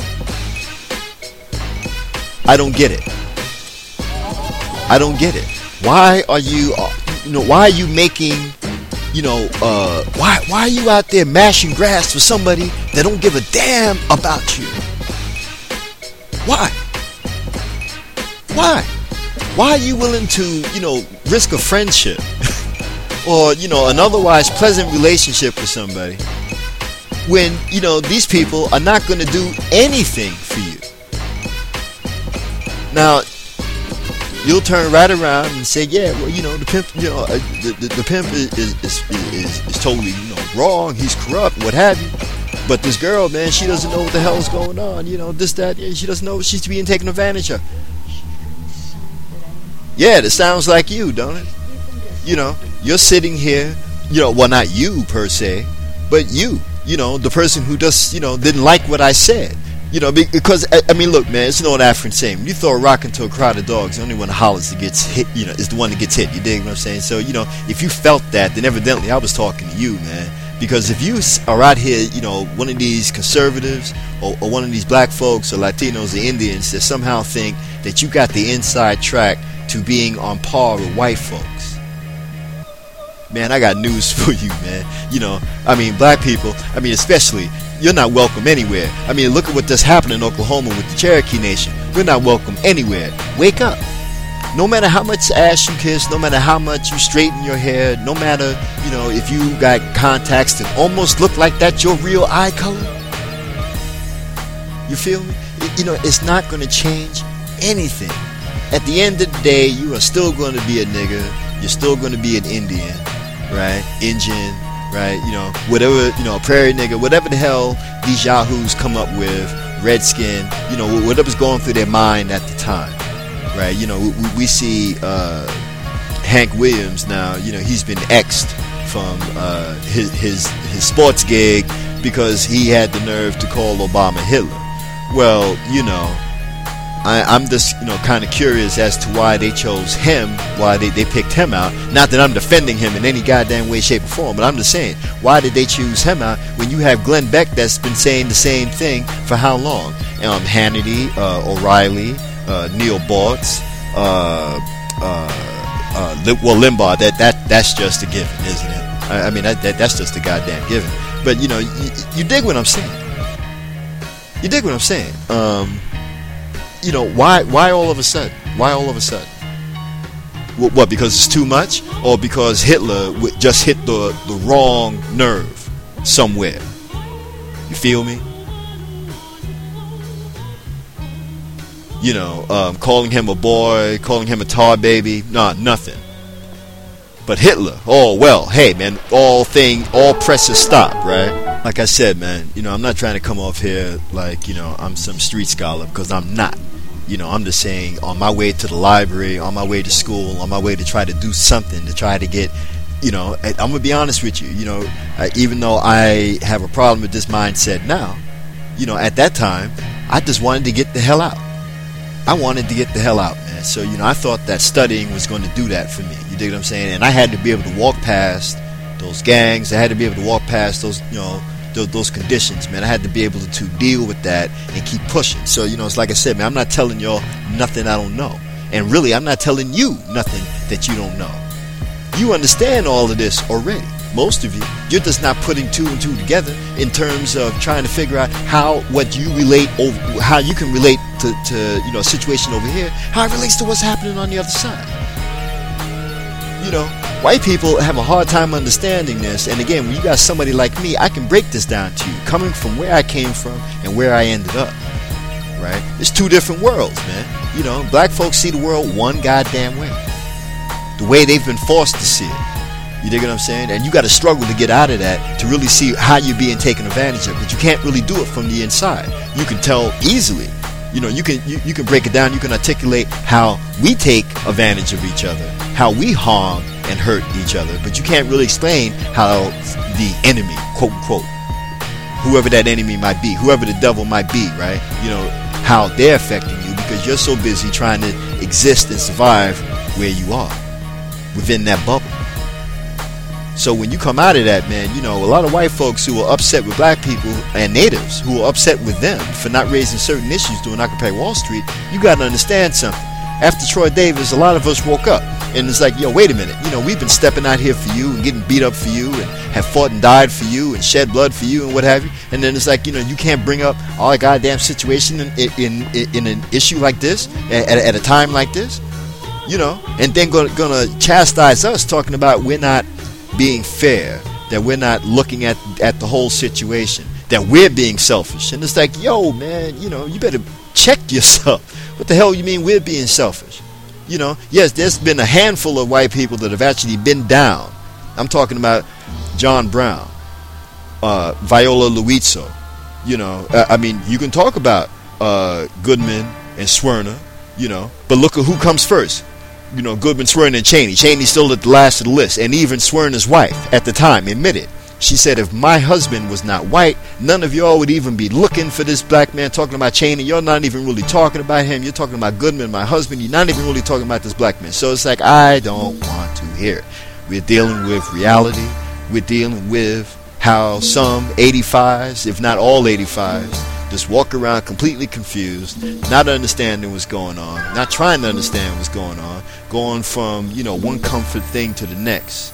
I don't get it. I don't get it. Why are you, why are you making, why are you out there mashing grass for somebody that don't give a damn about you? Why? Why? Why are you willing to, risk a friendship or, an otherwise pleasant relationship with somebody when, these people are not going to do anything for you? Now, you'll turn right around and say, yeah, well, the pimp, the pimp is totally, wrong. He's corrupt, what have you. But this girl, man, she doesn't know what the hell's going on. This, that, she doesn't know she's being taken advantage of. Yeah, that sounds like you, don't it? You're sitting here, well, not you per se, but you, the person who just, didn't like what I said. Because, I mean, look, man, it's an old African saying. When you throw a rock into a crowd of dogs, the only one that hollers that gets hit, is the one that gets hit. You dig what I'm saying? So, if you felt that, then evidently I was talking to you, man. Because if you are out here, one of these conservatives or one of these black folks or Latinos or Indians that somehow think that you got the inside track to being on par with white folks, man, I got news for you, man. Black people, especially, you're not welcome anywhere. Look at what just happened in Oklahoma with the Cherokee Nation. We're not welcome anywhere. Wake up. No matter how much ass you kiss, no matter how much you straighten your hair, no matter, if you got contacts that almost look like that's your real eye color, you feel me? It's not going to change anything. At the end of the day, you are still going to be a nigger. You're still going to be an Indian, right? Indian, right? Whatever, prairie nigga, whatever the hell these yahoos come up with, redskin, whatever's going through their mind at the time, right? We see Hank Williams now, he's been X'd from his sports gig because he had the nerve to call Obama Hitler. Well, I'm just, kind of curious as to why they chose him, why they picked him out. Not that I'm defending him in any goddamn way, shape, or form, but I'm just saying, why did they choose him out when you have Glenn Beck that's been saying the same thing for how long? Hannity, O'Reilly, Neil Boggs, Limbaugh. That's just a given, isn't it? I mean, that's just a goddamn given. But you dig what I'm saying? You dig what I'm saying? Why all of a sudden? Why all of a sudden? What? Because it's too much, or because Hitler just hit the wrong nerve somewhere? You feel me? Calling him a boy, calling him a tar baby, nothing. But Hitler, oh well, hey man, all presses stop, right? Like I said, man, I'm not trying to come off here like, I'm some street scholar, because I'm not. I'm just saying, on my way to the library, on my way to school, on my way to try to do something to try to get, I'm going to be honest with you, even though I have a problem with this mindset now, at that time, I just wanted to get the hell out. I wanted to get the hell out, man. So, I thought that studying was going to do that for me. You dig what I'm saying? And I had to be able to walk past those gangs. I had to be able to walk past those, those conditions, man. I had to be able to deal with that and keep pushing. So, it's like I said, man, I'm not telling y'all nothing I don't know. And really, I'm not telling you nothing that you don't know. You understand all of this already. Most of you, you're just not putting two and two together in terms of trying to figure out how you can relate to a situation over here, how it relates to what's happening on the other side. White people have a hard time understanding this, and again, when you got somebody like me, I can break this down to you, coming from where I came from and where I ended up. Right? It's two different worlds, man. Black folks see the world one goddamn way, the way they've been forced to see it. You dig what I'm saying? And you got to struggle to get out of that to really see how you're being taken advantage of. But you can't really do it from the inside. You can tell easily. You can break it down. You can articulate how we take advantage of each other, how we harm and hurt each other. But you can't really explain how the enemy, quote unquote, whoever that enemy might be, whoever the devil might be, right? How they're affecting you, because you're so busy trying to exist and survive where you are within that bubble. So when you come out of that, man, a lot of white folks who are upset with black people and natives who are upset with them for not raising certain issues during Occupy Wall Street, you got to understand something. After Troy Davis, a lot of us woke up, and it's like, yo, wait a minute, we've been stepping out here for you and getting beat up for you and have fought and died for you and shed blood for you and what have you, and then it's like, you can't bring up all the goddamn situation in an issue like this at a time like this, and then gonna chastise us, talking about we're not being fair, that we're not looking at the whole situation, that we're being selfish. And it's like, yo, man, you better check yourself. What the hell you mean we're being selfish? Yes, there's been a handful of white people that have actually been down. I'm talking about John Brown, Viola Luizzo. You can talk about Goodman and Swerner, but look at who comes first. Goodman, Swerner, and Cheney. Cheney's still at the last of the list. And even Swerner's wife, at the time, admitted. She said, if my husband was not white, none of y'all would even be looking for this black man. Talking about Cheney, you're not even really talking about him. You're talking about Goodman, my husband. You're not even really talking about this black man. So it's like, I don't want to hear it. We're dealing with reality. We're dealing with how some 85s, if not all 85s, just walk around completely confused, not understanding what's going on, not trying to understand what's going on, going from, one comfort thing to the next.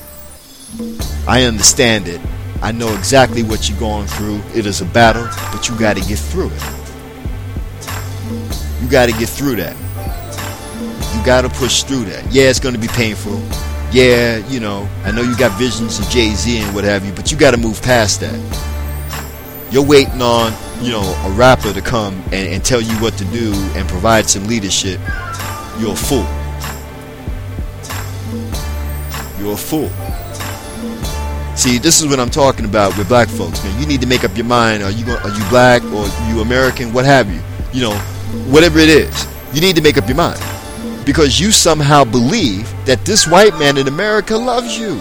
I understand it. I know exactly what you're going through. It is a battle, but you got to get through it. You got to get through that. You got to push through that. Yeah, it's going to be painful. Yeah, I know you got visions of Jay-Z and what have you, but you got to move past that. You're waiting on a rapper to come and tell you what to do and provide some leadership. You're a fool. You're a fool. See, this is what I'm talking about with black folks, man. You need to make up your mind. Are you black or you American? What have you? Whatever it is, you need to make up your mind, because you somehow believe that this white man in America loves you.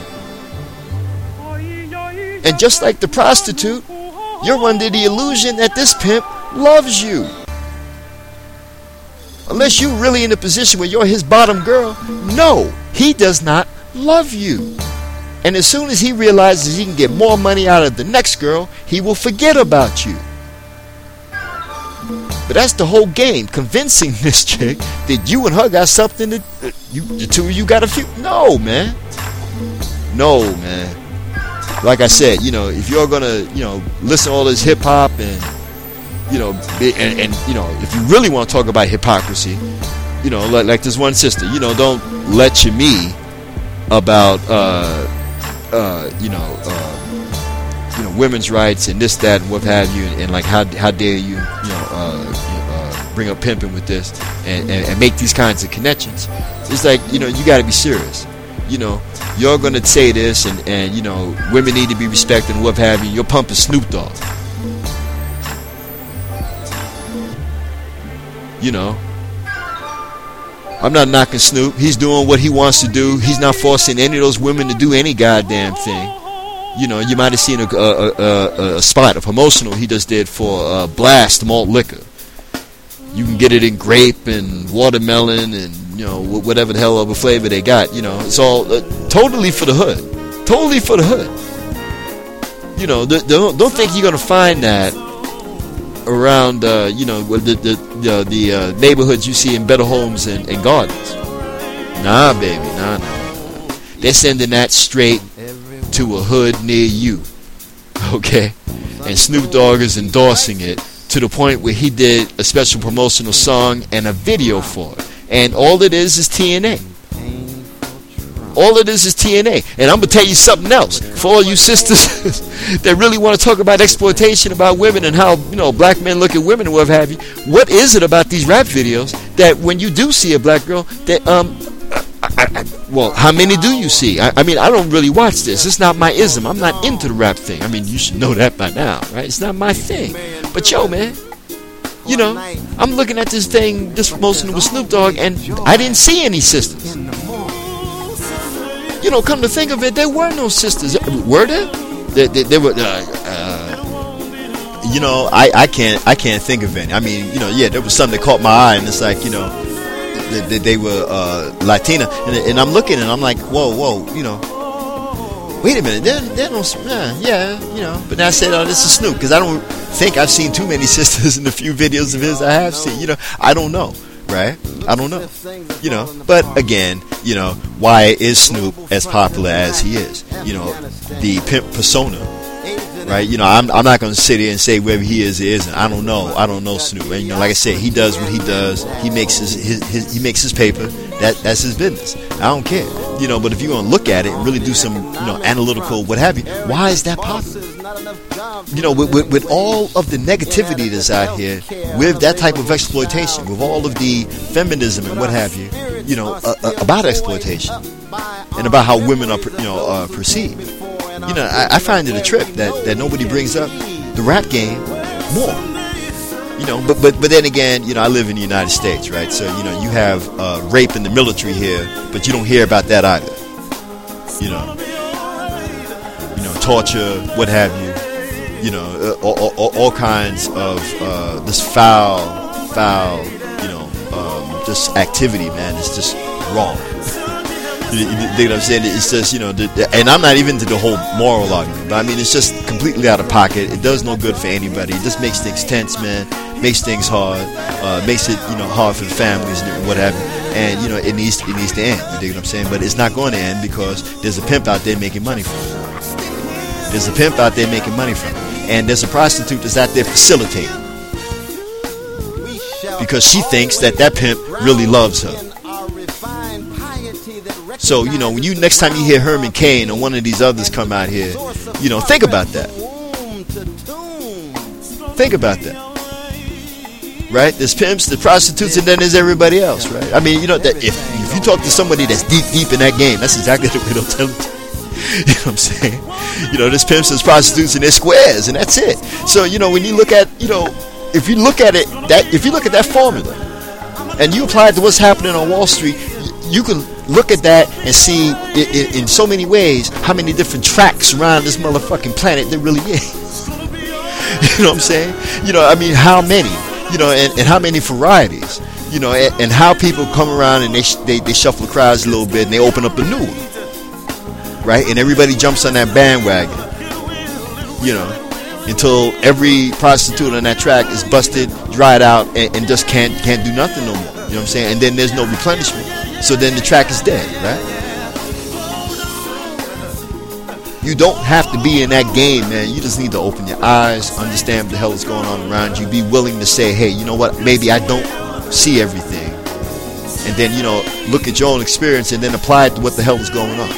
And just like the prostitute, you're under the illusion that this pimp loves you. unless you're really in a position where you're his bottom girl, no, he does not love you. And as soon as he realizes he can get more money out of the next girl, he will forget about you. But that's the whole game, convincing this chick that you and her got something that the two of you got a few. No, man. Like I said, if you're gonna, listen to all this hip hop and, and if you really want to talk about hypocrisy, like this one sister, don't lecture me about, women's rights and this, that, and what have you, and like how dare you, bring up pimping with this and make these kinds of connections. It's like, you got to be serious. You're going to say this and women need to be respected and what have you. You're pumping Snoop Dogg. I'm not knocking Snoop. He's doing what he wants to do. He's not forcing any of those women to do any goddamn thing. You might have seen a spot, a promotional he just did for Blast malt liquor. You can get it in grape and watermelon and whatever the hell of a flavor they got. It's all totally for the hood. Totally for the hood. Don't think you're gonna find that around the neighborhoods you see in Better Homes and Gardens. Nah, baby, nah. They're sending that straight to a hood near you. Okay, and Snoop Dogg is endorsing it to the point where he did a special promotional song and a video for it. And all it is TNA. All it is TNA. And I'm going to tell you something else. For all you sisters that really want to talk about exploitation about women and how, black men look at women and what have you, what is it about these rap videos that when you do see a black girl, that, how many do you see? I don't really watch this. It's not my ism. I'm not into the rap thing. You should know that by now, right? It's not my thing. But yo, man, I'm looking at this thing, this promotion with Snoop Dogg, and I didn't see any sisters. Come to think of it, there were no sisters. Were there? There were. I can't think of any. There was something that caught my eye, and it's like, they were Latina, and I'm looking and I'm like, whoa, wait a minute, they're no, But then I said, oh, this is Snoop, because I don't think I've seen too many sisters in the few videos of his I have seen. I don't know, right? I don't know, But again, why is Snoop as popular as he is? The pimp persona, right? I'm not going to sit here and say whether he is or isn't. I don't know Snoop. And like I said, he does what he does. He makes he makes his paper. That's his business. I don't care, But if you're going to look at it and really do some, analytical what have you, why is that popular? With all of the negativity that's out here, with that type of exploitation, with all of the feminism and what have you, about exploitation and about how women are, perceived. I find it a trip that nobody brings up the rap game more. But then again, I live in the United States, right? So, you have rape in the military here, but you don't hear about that either. Torture, what have you. All kinds of this foul, just activity, man. It's just wrong. You know what I'm saying? It's just, and I'm not even to the whole moral argument, but it's just completely out of pocket. It does no good for anybody. It just makes things tense, man. Makes things hard. Makes it, hard for the families and what have you. And, it needs to end. You dig what I'm saying? But it's not going to end because there's a pimp out there making money from it. There's a pimp out there making money from it. And there's a prostitute that's out there facilitating. Because she thinks that pimp really loves her. So, when next time you hear Herman Cain or one of these others come out here, think about that. Think about that. Right? There's pimps, there's prostitutes, and then there's everybody else, right? That if you talk to somebody that's deep in that game, that's exactly the way they'll tell it. You know what I'm saying? There's pimps, there's prostitutes, and there's squares, and that's it. So, when you look at, if you look at that formula, and you apply it to what's happening on Wall Street, you can look at that and see in so many ways how many different tracks around this motherfucking planet there really is. You know what I'm saying? How many? And how many varieties? You know, and how people come around and they shuffle the crowds a little bit and they open up a new one, right? And everybody jumps on that bandwagon, you know, until every prostitute on that track is busted, dried out, and just can't do nothing no more. You know what I'm saying? And then there's no replenishment. So then the track is dead, right? You don't have to be in that game, man. You just need to open your eyes, understand what the hell is going on around you, be willing to say, hey, you know what, maybe I don't see everything. And then, you know, look at your own experience and then apply it to what the hell is going on.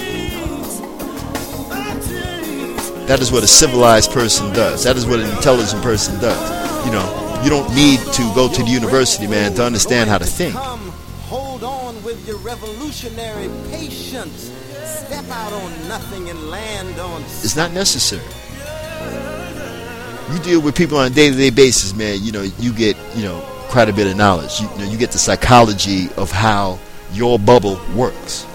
That is what a civilized person does. That is what an intelligent person does. You know, you don't need to go to the university, man, to understand how to think. Hold on with your revolutionary patience. Step out on nothing and land on. It's not necessary. You deal with people on a day-to-day basis, man. You know, you get, you know, quite a bit of knowledge. You know, you get the psychology of how your bubble works.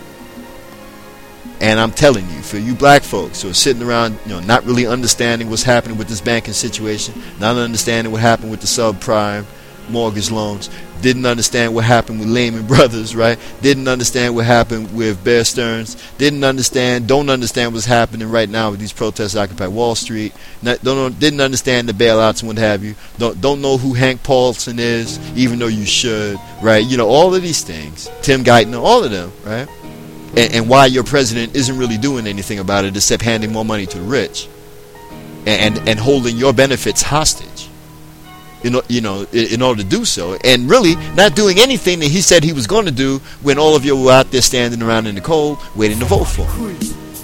And I'm telling you, for you black folks who are sitting around, you know, not really understanding what's happening with this banking situation, not understanding what happened with the subprime mortgage loans, didn't understand what happened with Lehman Brothers, right? Didn't understand what happened with Bear Stearns, don't understand what's happening right now with these protests Occupy Wall Street, didn't understand the bailouts and what have you, don't know who Hank Paulson is, even though you should, right? You know, all of these things, Tim Geithner, all of them, right? And why your president isn't really doing anything about it except handing more money to the rich and holding your benefits hostage, in order to do so, and really not doing anything that he said he was going to do when all of you were out there standing around in the cold waiting to vote for him.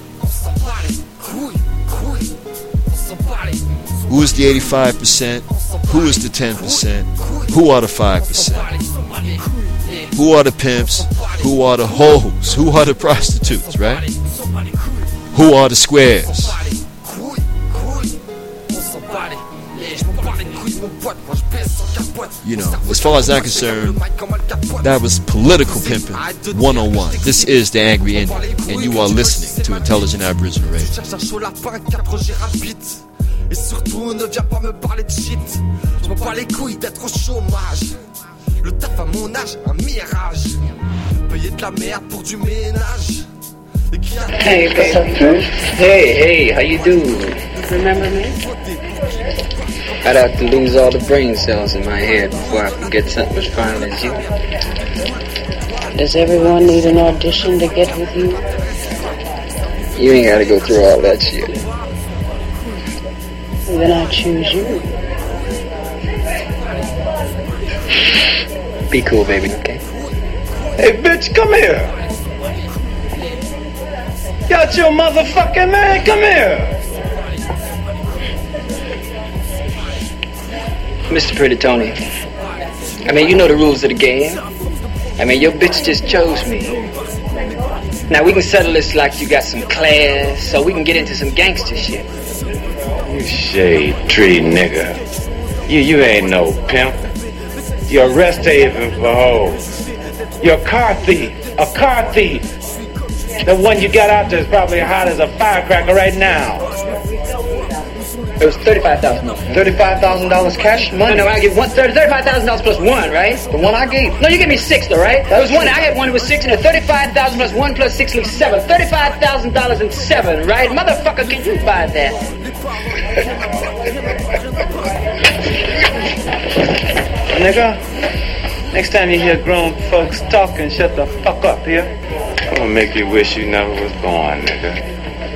Who is the 85%? Who is the 10%? Who are the 5%? Who are the pimps? Who are the hoes? Who are the prostitutes, right? Who are the squares? You know, as far as I'm concerned, that was political pimping 101. This is the Angry Indian, and you are listening to Intelligent Aboriginal Radio. Et surtout ne viens pas me parler de shit. Je m'en bats les couilles d'être au chômage. Le taf à mon âge, un mirage. Payer de la merde pour du ménage. Hey, what's up, dude? Hey, how you doing? Remember me? I'd have to lose all the brain cells in my head before I forget something as fine as you. Does everyone need an audition to get with you? You ain't gotta go through all that shit. Then I choose you. Be cool, baby, okay? Hey, bitch, come here. Got your motherfucking man, come here. Mr. Pretty Tony, I mean, you know the rules of the game. I mean, your bitch just chose me. Now, we can settle this like you got some class, so we can get into some gangster shit. You shade tree nigga. You ain't no pimp. You're a rest haven for hoes. You're a car thief. A car thief. The one you got out there is probably hot as a firecracker right now. It was $35,000. $35,000 cash money? No, I get $35,000 plus one, right? The one I gave. No, you gave me six, though, right? That was one. I had one that was six, and $35,000 plus one plus six was seven. $35,000 and seven, right? Motherfucker, can you buy that? Nigga, next time you hear grown folks talking, shut the fuck up here. I'm gonna make you wish you never was born, nigga.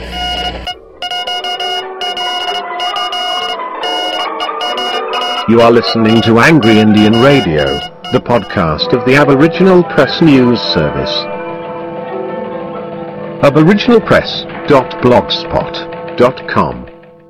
You are listening to Angry Indian Radio, the podcast of the Aboriginal Press News Service. aboriginalpress.blogspot.com.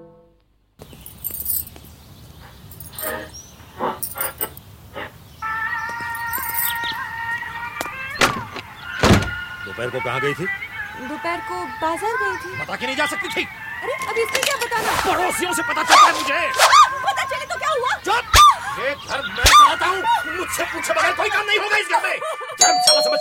दोपहर को कहाँ गई थी? दोपहर को बाजार गई थी। बता के नहीं जा सकती थी? अरे अब इसमें क्या बताना? पड़ोसियों से पता चलता है मुझे। पता चले तो क्या हुआ? चुप! ये घर मैं चलाता हूँ। मुझसे पूछे बगैर कोई काम नहीं होगा इस घर में। धर्मशाला समझ।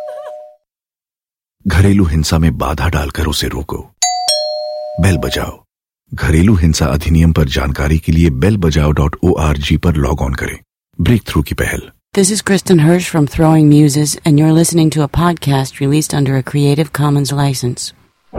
घरेलू हिंसा में बाधा डालकर उसे रोको। बेल बजाओ। घरेलू हिंसा अधिनियम पर जानकारी के लिए belbajao.org पर लॉग ऑन करें। ब्रेक थ्रू की पहल। This is Kristen Hirsch from Throwing Muses, and you're listening to a podcast released under a Creative Commons license.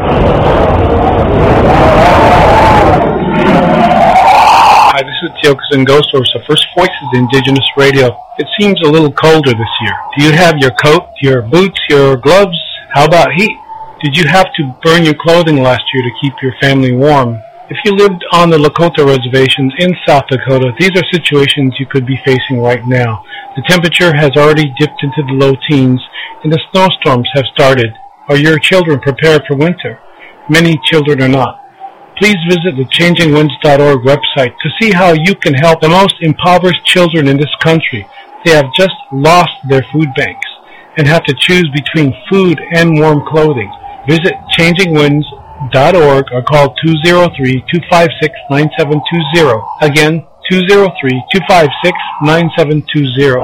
Hi, this is Tiokas and Ghost Source, the First Voices Indigenous Radio. It seems a little colder this year. Do you have your coat, your boots, your gloves? How about heat? Did you have to burn your clothing last year to keep your family warm? If you lived on the Lakota reservations in South Dakota, these are situations you could be facing right now. The temperature has already dipped into the low teens, and the snowstorms have started. Are your children prepared for winter? Many children are not. Please visit the ChangingWinds.org website to see how you can help the most impoverished children in this country. They have just lost their food banks and have to choose between food and warm clothing. Visit ChangingWinds.org or call 203-256-9720. Again, 203-256-9720.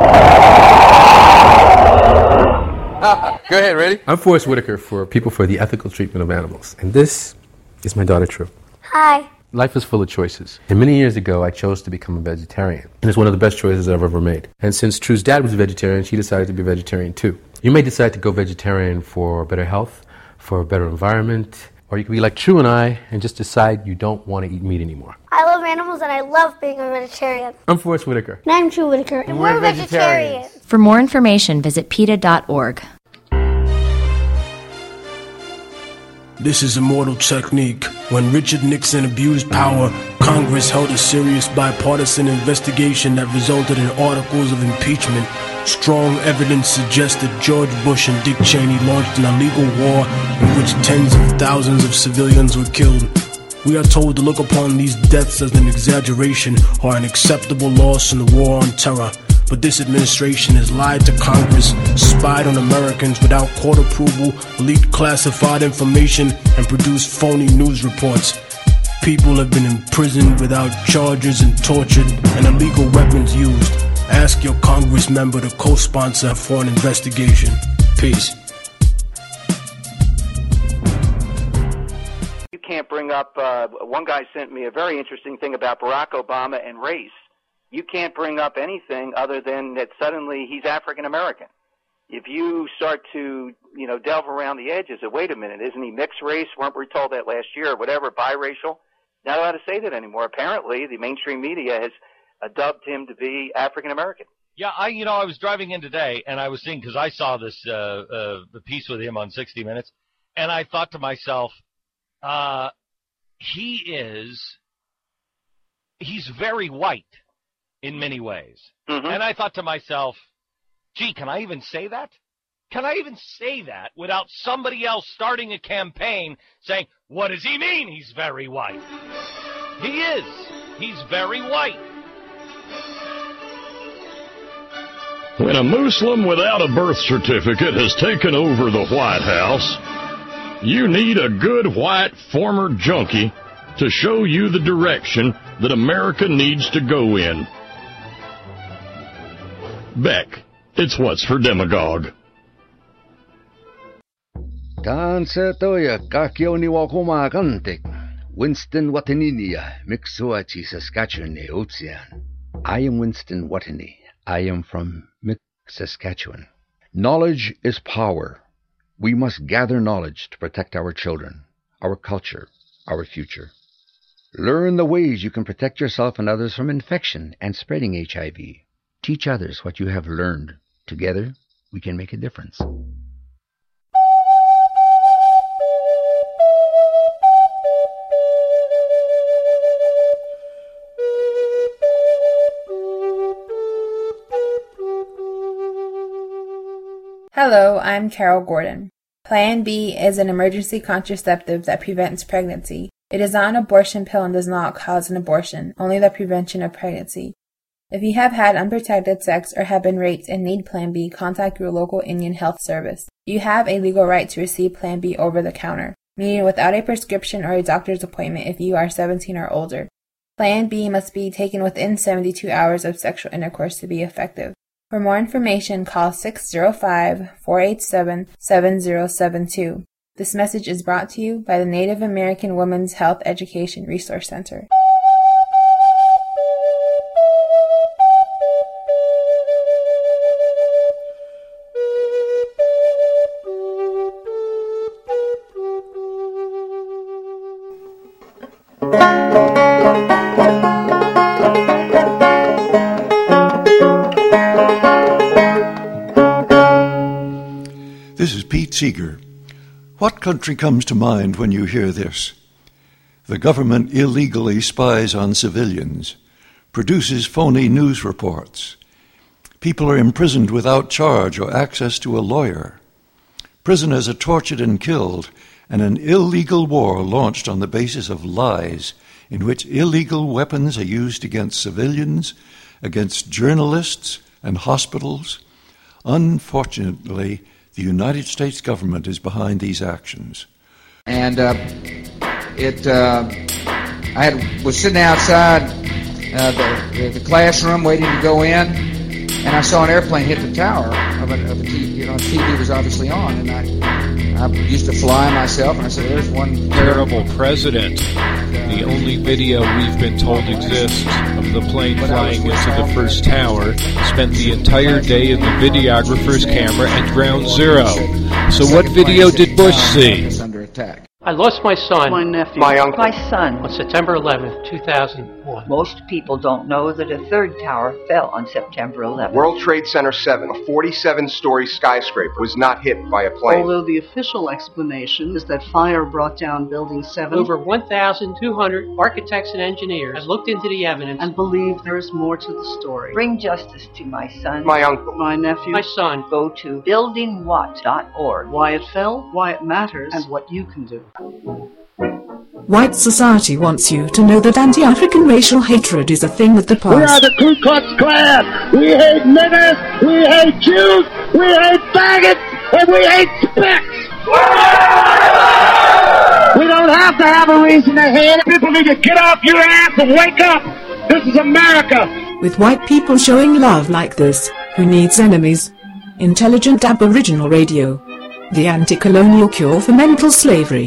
Go ahead, ready? I'm Forrest Whitaker for People for the Ethical Treatment of Animals. And this is my daughter, True. Hi. Life is full of choices. And many years ago, I chose to become a vegetarian. And it's one of the best choices I've ever made. And since True's dad was a vegetarian, she decided to be a vegetarian too. You may decide to go vegetarian for better health, for a better environment, or you could be like True and I and just decide you don't want to eat meat anymore. I love animals and I love being a vegetarian. I'm Forrest Whitaker. And I'm True Whitaker. And we're vegetarians. For more information, visit PETA.org. This is Immortal Technique. When Richard Nixon abused power, Congress held a serious bipartisan investigation that resulted in articles of impeachment. Strong evidence suggests that George Bush and Dick Cheney launched an illegal war in which tens of thousands of civilians were killed. We are told to look upon these deaths as an exaggeration or an acceptable loss in the war on terror. But this administration has lied to Congress, spied on Americans without court approval, leaked classified information, and produced phony news reports. People have been imprisoned without charges and tortured, and illegal weapons used. Ask your Congress member to co-sponsor for an investigation. Peace. You can't bring up, one guy sent me a very interesting thing about Barack Obama and race. You can't bring up anything other than that suddenly he's African American. If you start to, delve around the edges, wait a minute, isn't he mixed race? Weren't we told that last year or whatever, biracial? Not allowed to say that anymore. Apparently, the mainstream media has dubbed him to be African American. Yeah, I was driving in today and I was seeing, because I saw this the piece with him on 60 Minutes, and I thought to myself, he's very white in many ways. Mm-hmm. And I thought to myself, gee, can I even say that? Can I even say that without somebody else starting a campaign saying, what does he mean he's very white? He is. He's very white. When a Muslim without a birth certificate has taken over the White House, you need a good white former junkie to show you the direction that America needs to go in. Beck, it's What's for Demagogue. Tanzatoya kakioni wakumakantik. Winston Wataninia, Mixuachi, Saskatchewan, Neotian. I am Winston Watani. I am from Saskatchewan. Knowledge is power. We must gather knowledge to protect our children, our culture, our future. Learn the ways you can protect yourself and others from infection and spreading HIV. Teach others what you have learned. Together, we can make a difference. Hello, I'm Carol Gordon. Plan B is an emergency contraceptive that prevents pregnancy. It is not an abortion pill and does not cause an abortion, only the prevention of pregnancy. If you have had unprotected sex or have been raped and need Plan B, contact your local Indian Health Service. You have a legal right to receive Plan B over the counter, meaning without a prescription or a doctor's appointment if you are 17 or older. Plan B must be taken within 72 hours of sexual intercourse to be effective. For more information, call 605-487-7072. This message is brought to you by the Native American Women's Health Education Resource Center. This is Pete Seeger. What country comes to mind when you hear this? The government illegally spies on civilians, produces phony news reports. People are imprisoned without charge or access to a lawyer. Prisoners are tortured and killed, and an illegal war launched on the basis of lies, in which illegal weapons are used against civilians, against journalists and hospitals. Unfortunately, the United States government is behind these actions. And I was sitting outside the classroom waiting to go in, and I saw an airplane hit the tower of a TV. TV was obviously on, and I used to fly myself, and I said, "There's one terrible president." The only video we've been told exists of the plane flying into the first tower spent the entire day in the videographer's camera at Ground Zero. So what video did Bush see? I lost my son, my nephew, my uncle, my son on September 11th, 2001. Most people don't know that a third tower fell on September 11th. World Trade Center 7, a 47-story skyscraper, was not hit by a plane. Although the official explanation is that fire brought down Building 7. Over 1,200 architects and engineers have looked into the evidence and believe there is more to the story. Bring justice to my son, my uncle, my nephew, my son. Go to buildingwhat.org. Why it fell, why it matters, and what you can do. White society wants you to know that anti-African racial hatred is a thing of the past. We are the Ku Klux Klan. We hate niggers, we hate Jews, we hate faggots, and we hate spicks. We don't have to have a reason to hate it. People need to get off your ass and wake up. This is America. With white people showing love like this, who needs enemies? Intelligent Aboriginal Radio. The anti-colonial cure for mental slavery.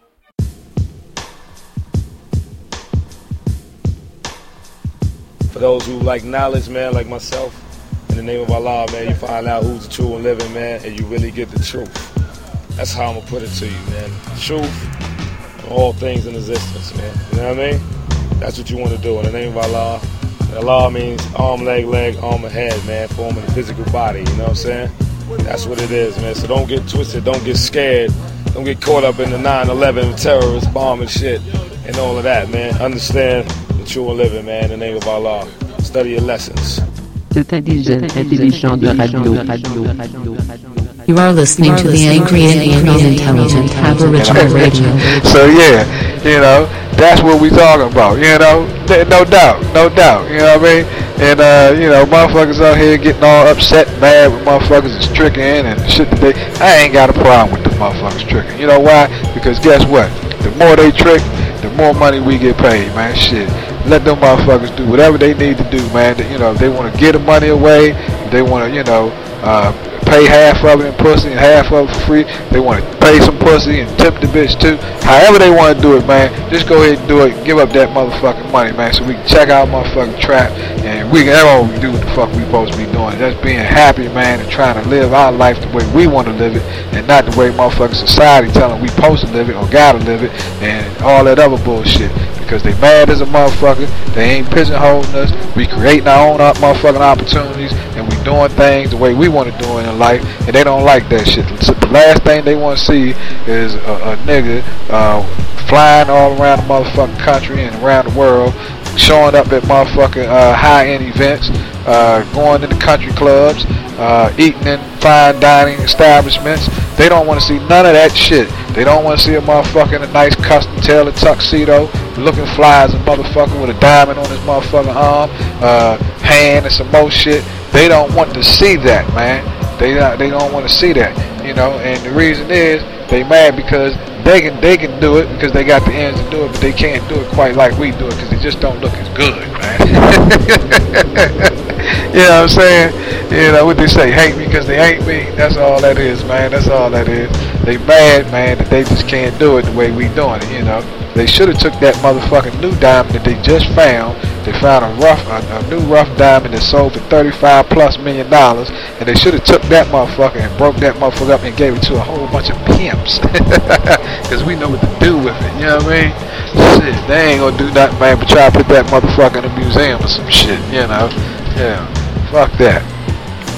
For those who like knowledge, man, like myself, in the name of Allah, man, you find out who's the true and living, man, and you really get the truth. That's how I'm going to put it to you, man. The truth of all things in existence, man. You know what I mean? That's what you want to do in the name of Allah. And Allah means arm, leg, arm, and head, man, forming the physical body, you know what I'm saying? That's what it is, man. So don't get twisted, don't get scared, don't get caught up in the 9/11 terrorist bomb and shit and all of that, man. Understand the true and living, man, in the name of Allah. Study your lessons. You are listening to the Angry Indian on Intelligent Aboriginal Radio. So yeah, you know, that's what we talking about, you know, no doubt, you know what I mean? And, you know, motherfuckers out here getting all upset and mad with motherfuckers is tricking and shit today. I ain't got a problem with the motherfuckers tricking. You know why? Because guess what? The more they trick, the more money we get paid, man. Shit. Let them motherfuckers do whatever they need to do, man. You know, if they want to get the money away, if they want to, you know, pay half of it in pussy and half of it for free. They want to pay some pussy and tip the bitch too. However they want to do it, man, just go ahead and do it. Give up that motherfucking money, man, so we can check out motherfucking trap and we can all do what the fuck we supposed to be doing. Just being happy, man, and trying to live our life the way we want to live it and not the way motherfucking society telling we supposed to live it or gotta live it and all that other bullshit. Because they mad as a motherfucker, they ain't pigeonholing us, we creating our own motherfucking opportunities, and we doing things the way we want to do it in life, and they don't like that shit. So the last thing they want to see is a nigga flying all around the motherfucking country and around the world, showing up at motherfucking high-end events, going to the country clubs, eating in fine dining establishments. They don't want to see none of that shit. They don't want to see a motherfucker in a nice custom tailored tuxedo, looking fly as a motherfucker with a diamond on his motherfucking arm, hand and some more shit. They don't want to see that, man. They don't want to see that, you know. And the reason is they mad because they can do it because they got the ends to do it, but they can't do it quite like we do it because it just don't look as good, man. You know what I'm saying? You know what they say, hate me because they hate me. That's all that is, man. That's all that is. They mad, man, that they just can't do it the way we doing it, you know. They should have took that motherfucking new diamond that they just found. They found a new rough diamond that sold for $35+ million, and they should have took that motherfucker and broke that motherfucker up and gave it to a whole bunch of pimps. Because we know what to do with it, you know what I mean? Shit, they ain't gonna do nothing, man, but try to put that motherfucker in a museum or some shit, you know? Yeah, fuck that.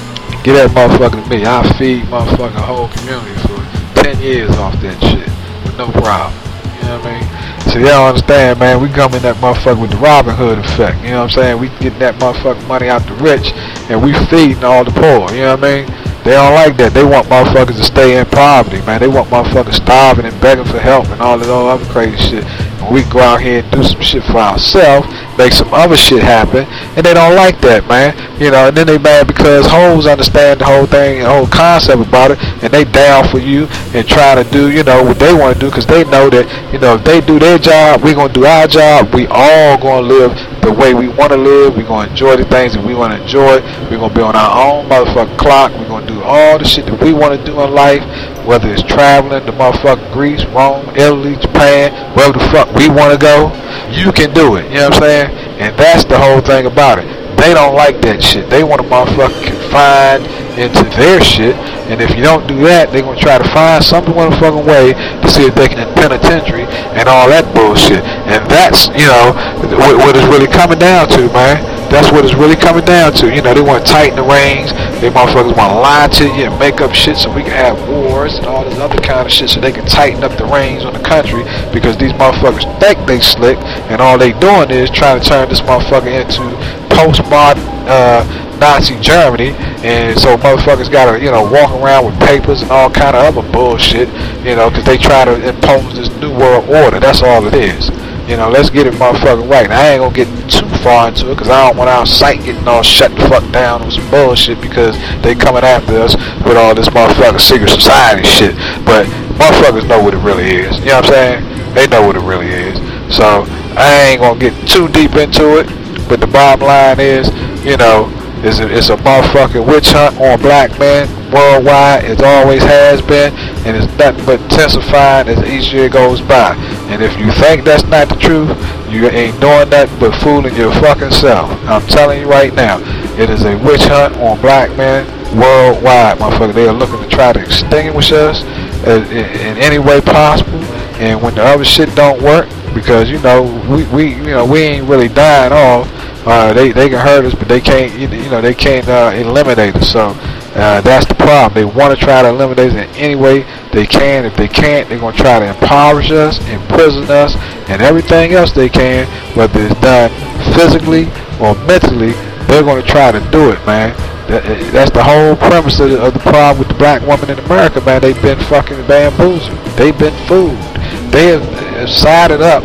Get that motherfucker to me. I'll feed motherfucking whole community for 10 years off that shit with no problem. You know what I mean? So y'all understand, man, we come in that motherfucker with the Robin Hood effect. You know what I'm saying? We getting that motherfucking money out the rich and we feeding all the poor. You know what I mean? They don't like that. They want motherfuckers to stay in poverty, man. They want motherfuckers starving and begging for help and all that other crazy shit. And we go out here and do some shit for ourselves, make some other shit happen, and they don't like that, man. You know, and then they mad because hoes understand the whole thing, the whole concept about it, and they down for you and trying to do, you know, what they want to do, because they know that, you know, if they do their job, we gonna do our job. We all gonna live the way we want to live. We gonna enjoy the things that we want to enjoy. We gonna be on our own motherfucking clock. We gonna do all the shit that we want to do in life, whether it's traveling to motherfucking Greece, Rome, Italy, Japan, wherever the fuck we want to go. You can do it. You know what I'm saying? And that's the whole thing about it. They don't like that shit. They want a motherfucker confined into their shit, and if you don't do that, they're gonna try to find some motherfucking way to see if they can penitentiary and all that bullshit. And that's, you know, what it's really coming down to, man. That's what it's really coming down to. You know, they want to tighten the reins. They motherfuckers want to lie to you and make up shit so we can have wars and all this other kind of shit so they can tighten up the reins on the country, because these motherfuckers think they slick and all they doing is trying to turn this motherfucker into postmodern Nazi Germany. And so motherfuckers gotta, you know, walk around with papers and all kind of other bullshit, you know, because they try to impose this new world order. That's all it is. You know, let's get it motherfucking right. Now, I ain't gonna get too far into it because I don't want our site getting all shut the fuck down on some bullshit because they coming after us with all this motherfucking secret society shit. But motherfuckers know what it really is. You know what I'm saying? They know what it really is. So I ain't gonna get too deep into it. But the bottom line is, you know, it's a motherfucking witch hunt on black men worldwide. It always has been, and it's nothing but intensifying as each year goes by. And if you think that's not the truth, you ain't doing nothing but fooling your fucking self. I'm telling you right now, it is a witch hunt on black men worldwide, motherfucker. They are looking to try to extinguish us in any way possible. And when the other shit don't work, because you know we ain't really dying off. They can hurt us, but they can't they can't eliminate us. So that's the problem. They want to try to eliminate us in any way they can. If they can't, they're gonna try to impoverish us, imprison us, and everything else they can, whether it's done physically or mentally. They're gonna try to do it, man. That's the whole premise of the problem with the black woman in America, man. They've been fucking bamboozled. They've been fooled. They have sided up,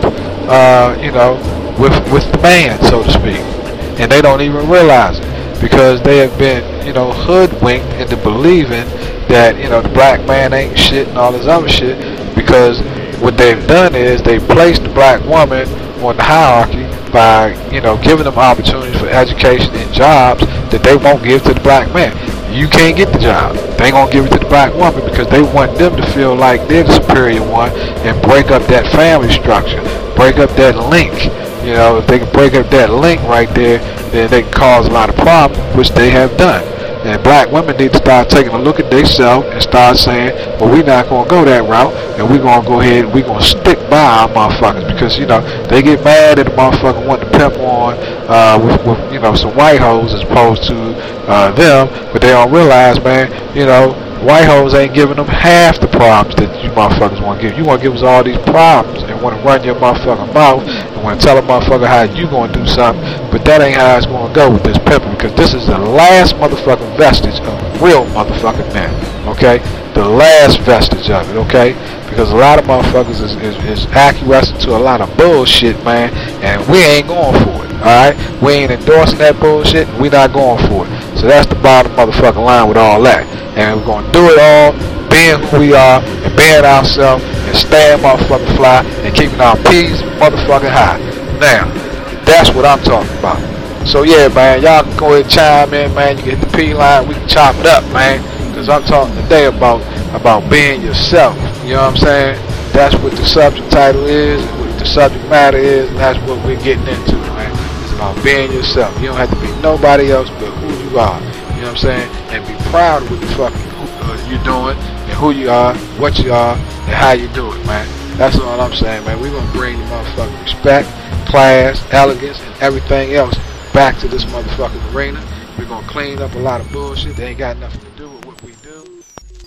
with the man, so to speak, and they don't even realize it because they have been, hoodwinked into believing that, the black man ain't shit and all this other shit, because what they've done is they placed the black woman on the hierarchy by, giving them opportunities for education and jobs that they won't give to the black man. You can't get the job. They gonna give it to the black woman because they want them to feel like they're the superior one and break up that family structure, break up that link. If they can break up that link right there, then they can cause a lot of problems, which they have done. And black women need to start taking a look at themselves and start saying, well, we're not going to go that route, and we're going to go ahead and we're going to stick by our motherfuckers, because, they get mad at the motherfucker wanting to pimp on with some white hoes as opposed to them, but they don't realize, man, white hoes ain't giving them half the problems that you motherfuckers want to give. You want to give us all these problems and want to run your motherfucking mouth and want to tell a motherfucker how you going to do something, but that ain't how it's going to go with this pimping, because this is the last motherfucking vestige of real motherfucking men, okay? The last vestige of it, okay? Because a lot of motherfuckers is acquiescing to a lot of bullshit, man, and we ain't going for it, alright? We ain't endorsing that bullshit, and we not going for it. So that's the bottom motherfucking line with all that. And we're going to do it all, being who we are, and being ourselves, and staying motherfucking fly, and keeping our P's motherfucking high. Now, that's what I'm talking about. So yeah, man, y'all can go ahead and chime in, man. You get the P line, we can chop it up, man. Because I'm talking today about being yourself. You know what I'm saying? That's what the subject title is, and what the subject matter is, and that's what we're getting into, man. It's about being yourself. You don't have to be nobody else but who you are. You know what I'm saying? And be proud of what the fuck you're doing, and who you are, what you are, and how you do it, man. That's all I'm saying, man. We're going to bring the motherfucking respect, class, elegance, and everything else back to this motherfucking arena. We're going to clean up a lot of bullshit that ain't got nothing to do with what we do.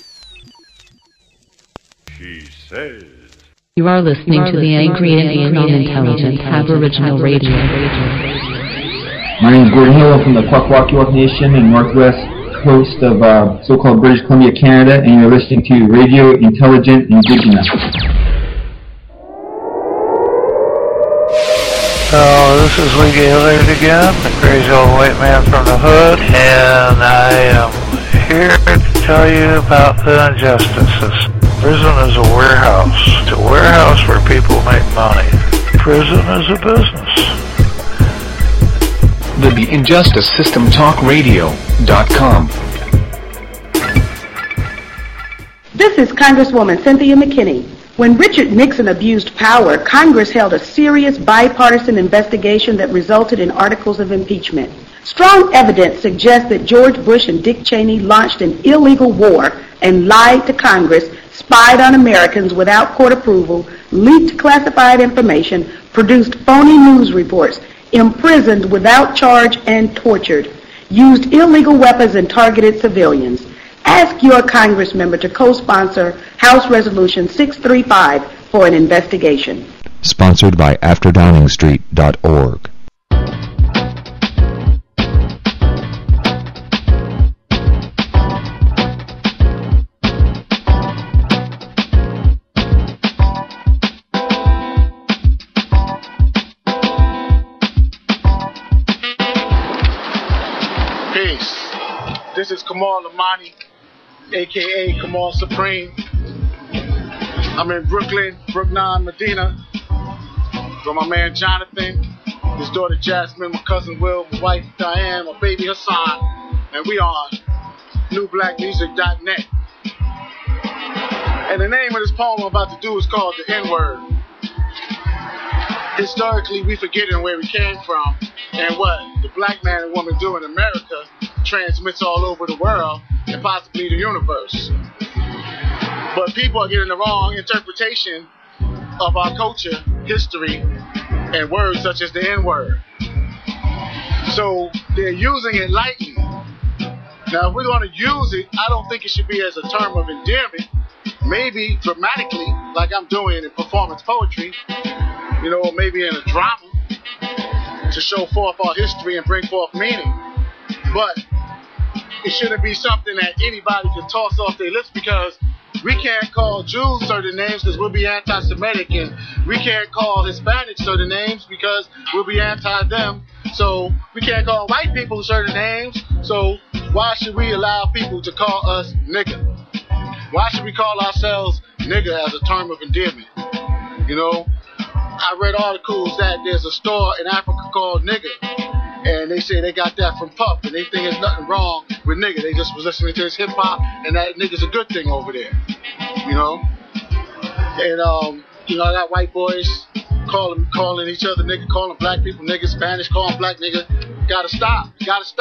She says. You are listening to the Angry Indian Non-Intelligent Aboriginal Radio. My name is Gordon Hill. I'm from the Kwakwaka'wakw Nation in northwest coast of so-called British Columbia, Canada, and you're listening to Radio Intelligent Indigenous. So this is Lee Gaylord again, the crazy old white man from the hood, and I am here to tell you about the injustices. Prison is a warehouse. It's a warehouse where people make money. Prison is a business. The Injustice System Talk Radio.com. This is Congresswoman Cynthia McKinney. When Richard Nixon abused power, Congress held a serious bipartisan investigation that resulted in articles of impeachment. Strong evidence suggests that George Bush and Dick Cheney launched an illegal war and lied to Congress, spied on Americans without court approval, leaked classified information, produced phony news reports, imprisoned without charge and tortured, used illegal weapons and targeted civilians. Ask your Congress member to co-sponsor House Resolution 635 for an investigation. Sponsored by AfterDowningstreet.org. Peace. This is Kamal Lamani, a.k.a. Kamal Supreme. I'm in Brooklyn, Brook 9, Medina, with my man Jonathan, his daughter Jasmine, my cousin Will, my wife Diane, my baby Hassan, and we on newblackmusic.net. And the name of this poem I'm about to do is called The N-Word. Historically, we forgetting where we came from and what the black man and woman do in America transmits all over the world and possibly the universe. But people are getting the wrong interpretation of our culture, history, and words such as the N-word. So they're using it lightly. Now, if we're going to use it, I don't think it should be as a term of endearment. Maybe dramatically, like I'm doing in performance poetry, you know, maybe in a drama to show forth our history and bring forth meaning. But it shouldn't be something that anybody can toss off their lips, because we can't call Jews certain names because we'll be anti-Semitic, and we can't call Hispanics certain names because we'll be anti-them. So we can't call white people certain names, so why should we allow people to call us nigger? Why should we call ourselves nigger as a term of endearment? You know, I read articles that there's a store in Africa called Nigger, and they say they got that from Puff, and they think there's nothing wrong with nigger. They just was listening to his hip hop, and that nigger's a good thing over there, you know. And you know, I got white boys calling each other nigger, calling black people nigger, Spanish calling black nigger. Gotta stop.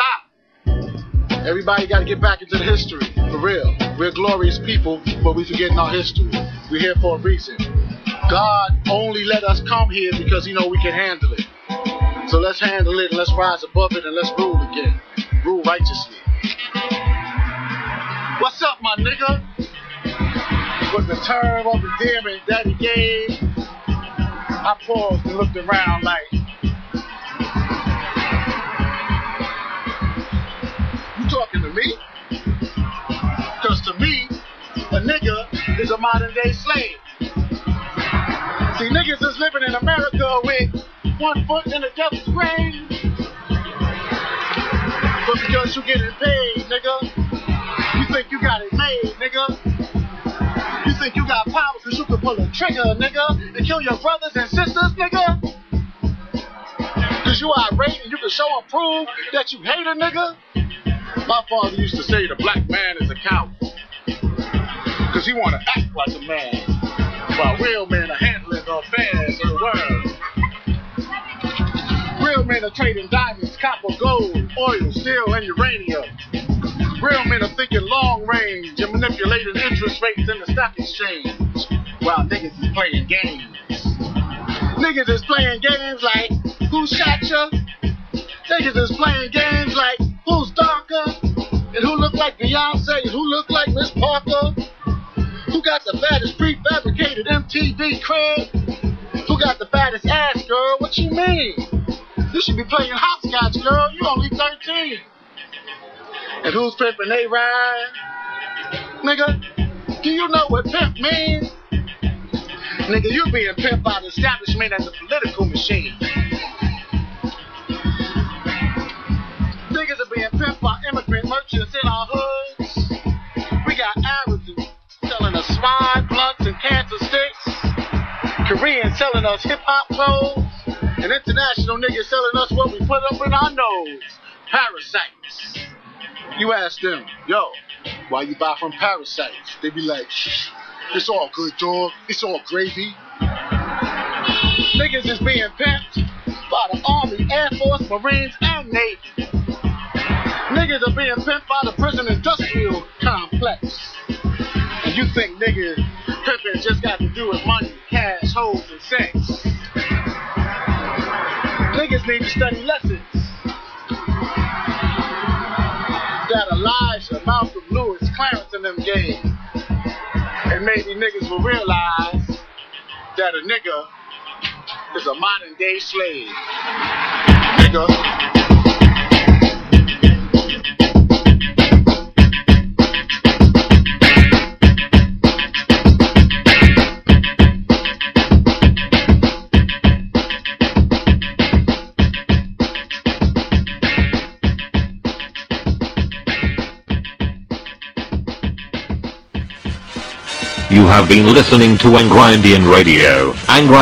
Everybody gotta get back into the history, for real. We're glorious people, but we forgetting our history. We're here for a reason. God only let us come here because he know we can handle it. So let's handle it, and let's rise above it, and let's rule again. Rule righteously. What's up, my nigga? Was the term of endearment that he gave. I paused and looked around like, you talking to me? Because to me, a nigga is a modern day slave. See, niggas is living in America with 1 foot in the devil's grave. But because you getting paid, nigga, you think you got it made, nigga. You think you got power because you can pull a trigger, nigga, and kill your brothers and sisters, nigga. Because you irate and you can show and prove that you hate a nigga. My father used to say the black man is a coward because he want to act like a man, while real men are handling the affairs of the world. Real men are trading diamonds, copper, gold, oil, steel, and uranium. Real men are thinking long range and manipulating interest rates in the stock exchange, while niggas is playing games. Niggas is playing games like, who shot ya? Niggas is playing games like, Who's darker? And who look like Beyonce? And who look like Miss Parker? Who got the fattest prefabricated MTV crib? Who got the fattest ass, girl? What you mean? You should be playing hopscotch, girl. You only 13. And who's pimping A-Ride? Nigga, do you know what pimp means? Nigga, you being pimped by the establishment and the political machine. Niggas are being pimped by immigrant merchants in our hoods. We got Arabs selling us swine, blunts, and cancer sticks. Koreans selling us hip-hop clothes. And international niggas selling us what we put up in our nose. Parasites. You ask them, yo, why you buy from Parasites? They be like, shh, it's all good, dog. It's all gravy. Niggas is being pimped by the Army, Air Force, Marines, and Navy. Niggas are being pimped by the prison industrial complex. And you think niggas pimping just got to do with money, cash, hoes, and sex. Niggas need to study lessons that Elijah, Malcolm Lewis, Clarence, and them gave. And maybe niggas will realize that a nigga is a modern day slave. Nigga. You have been listening to Angrindian Radio,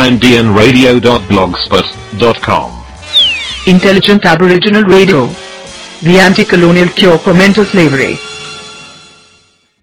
angrindianradio.blogspot.com. Intelligent Aboriginal Radio, the anti-colonial cure for mental slavery.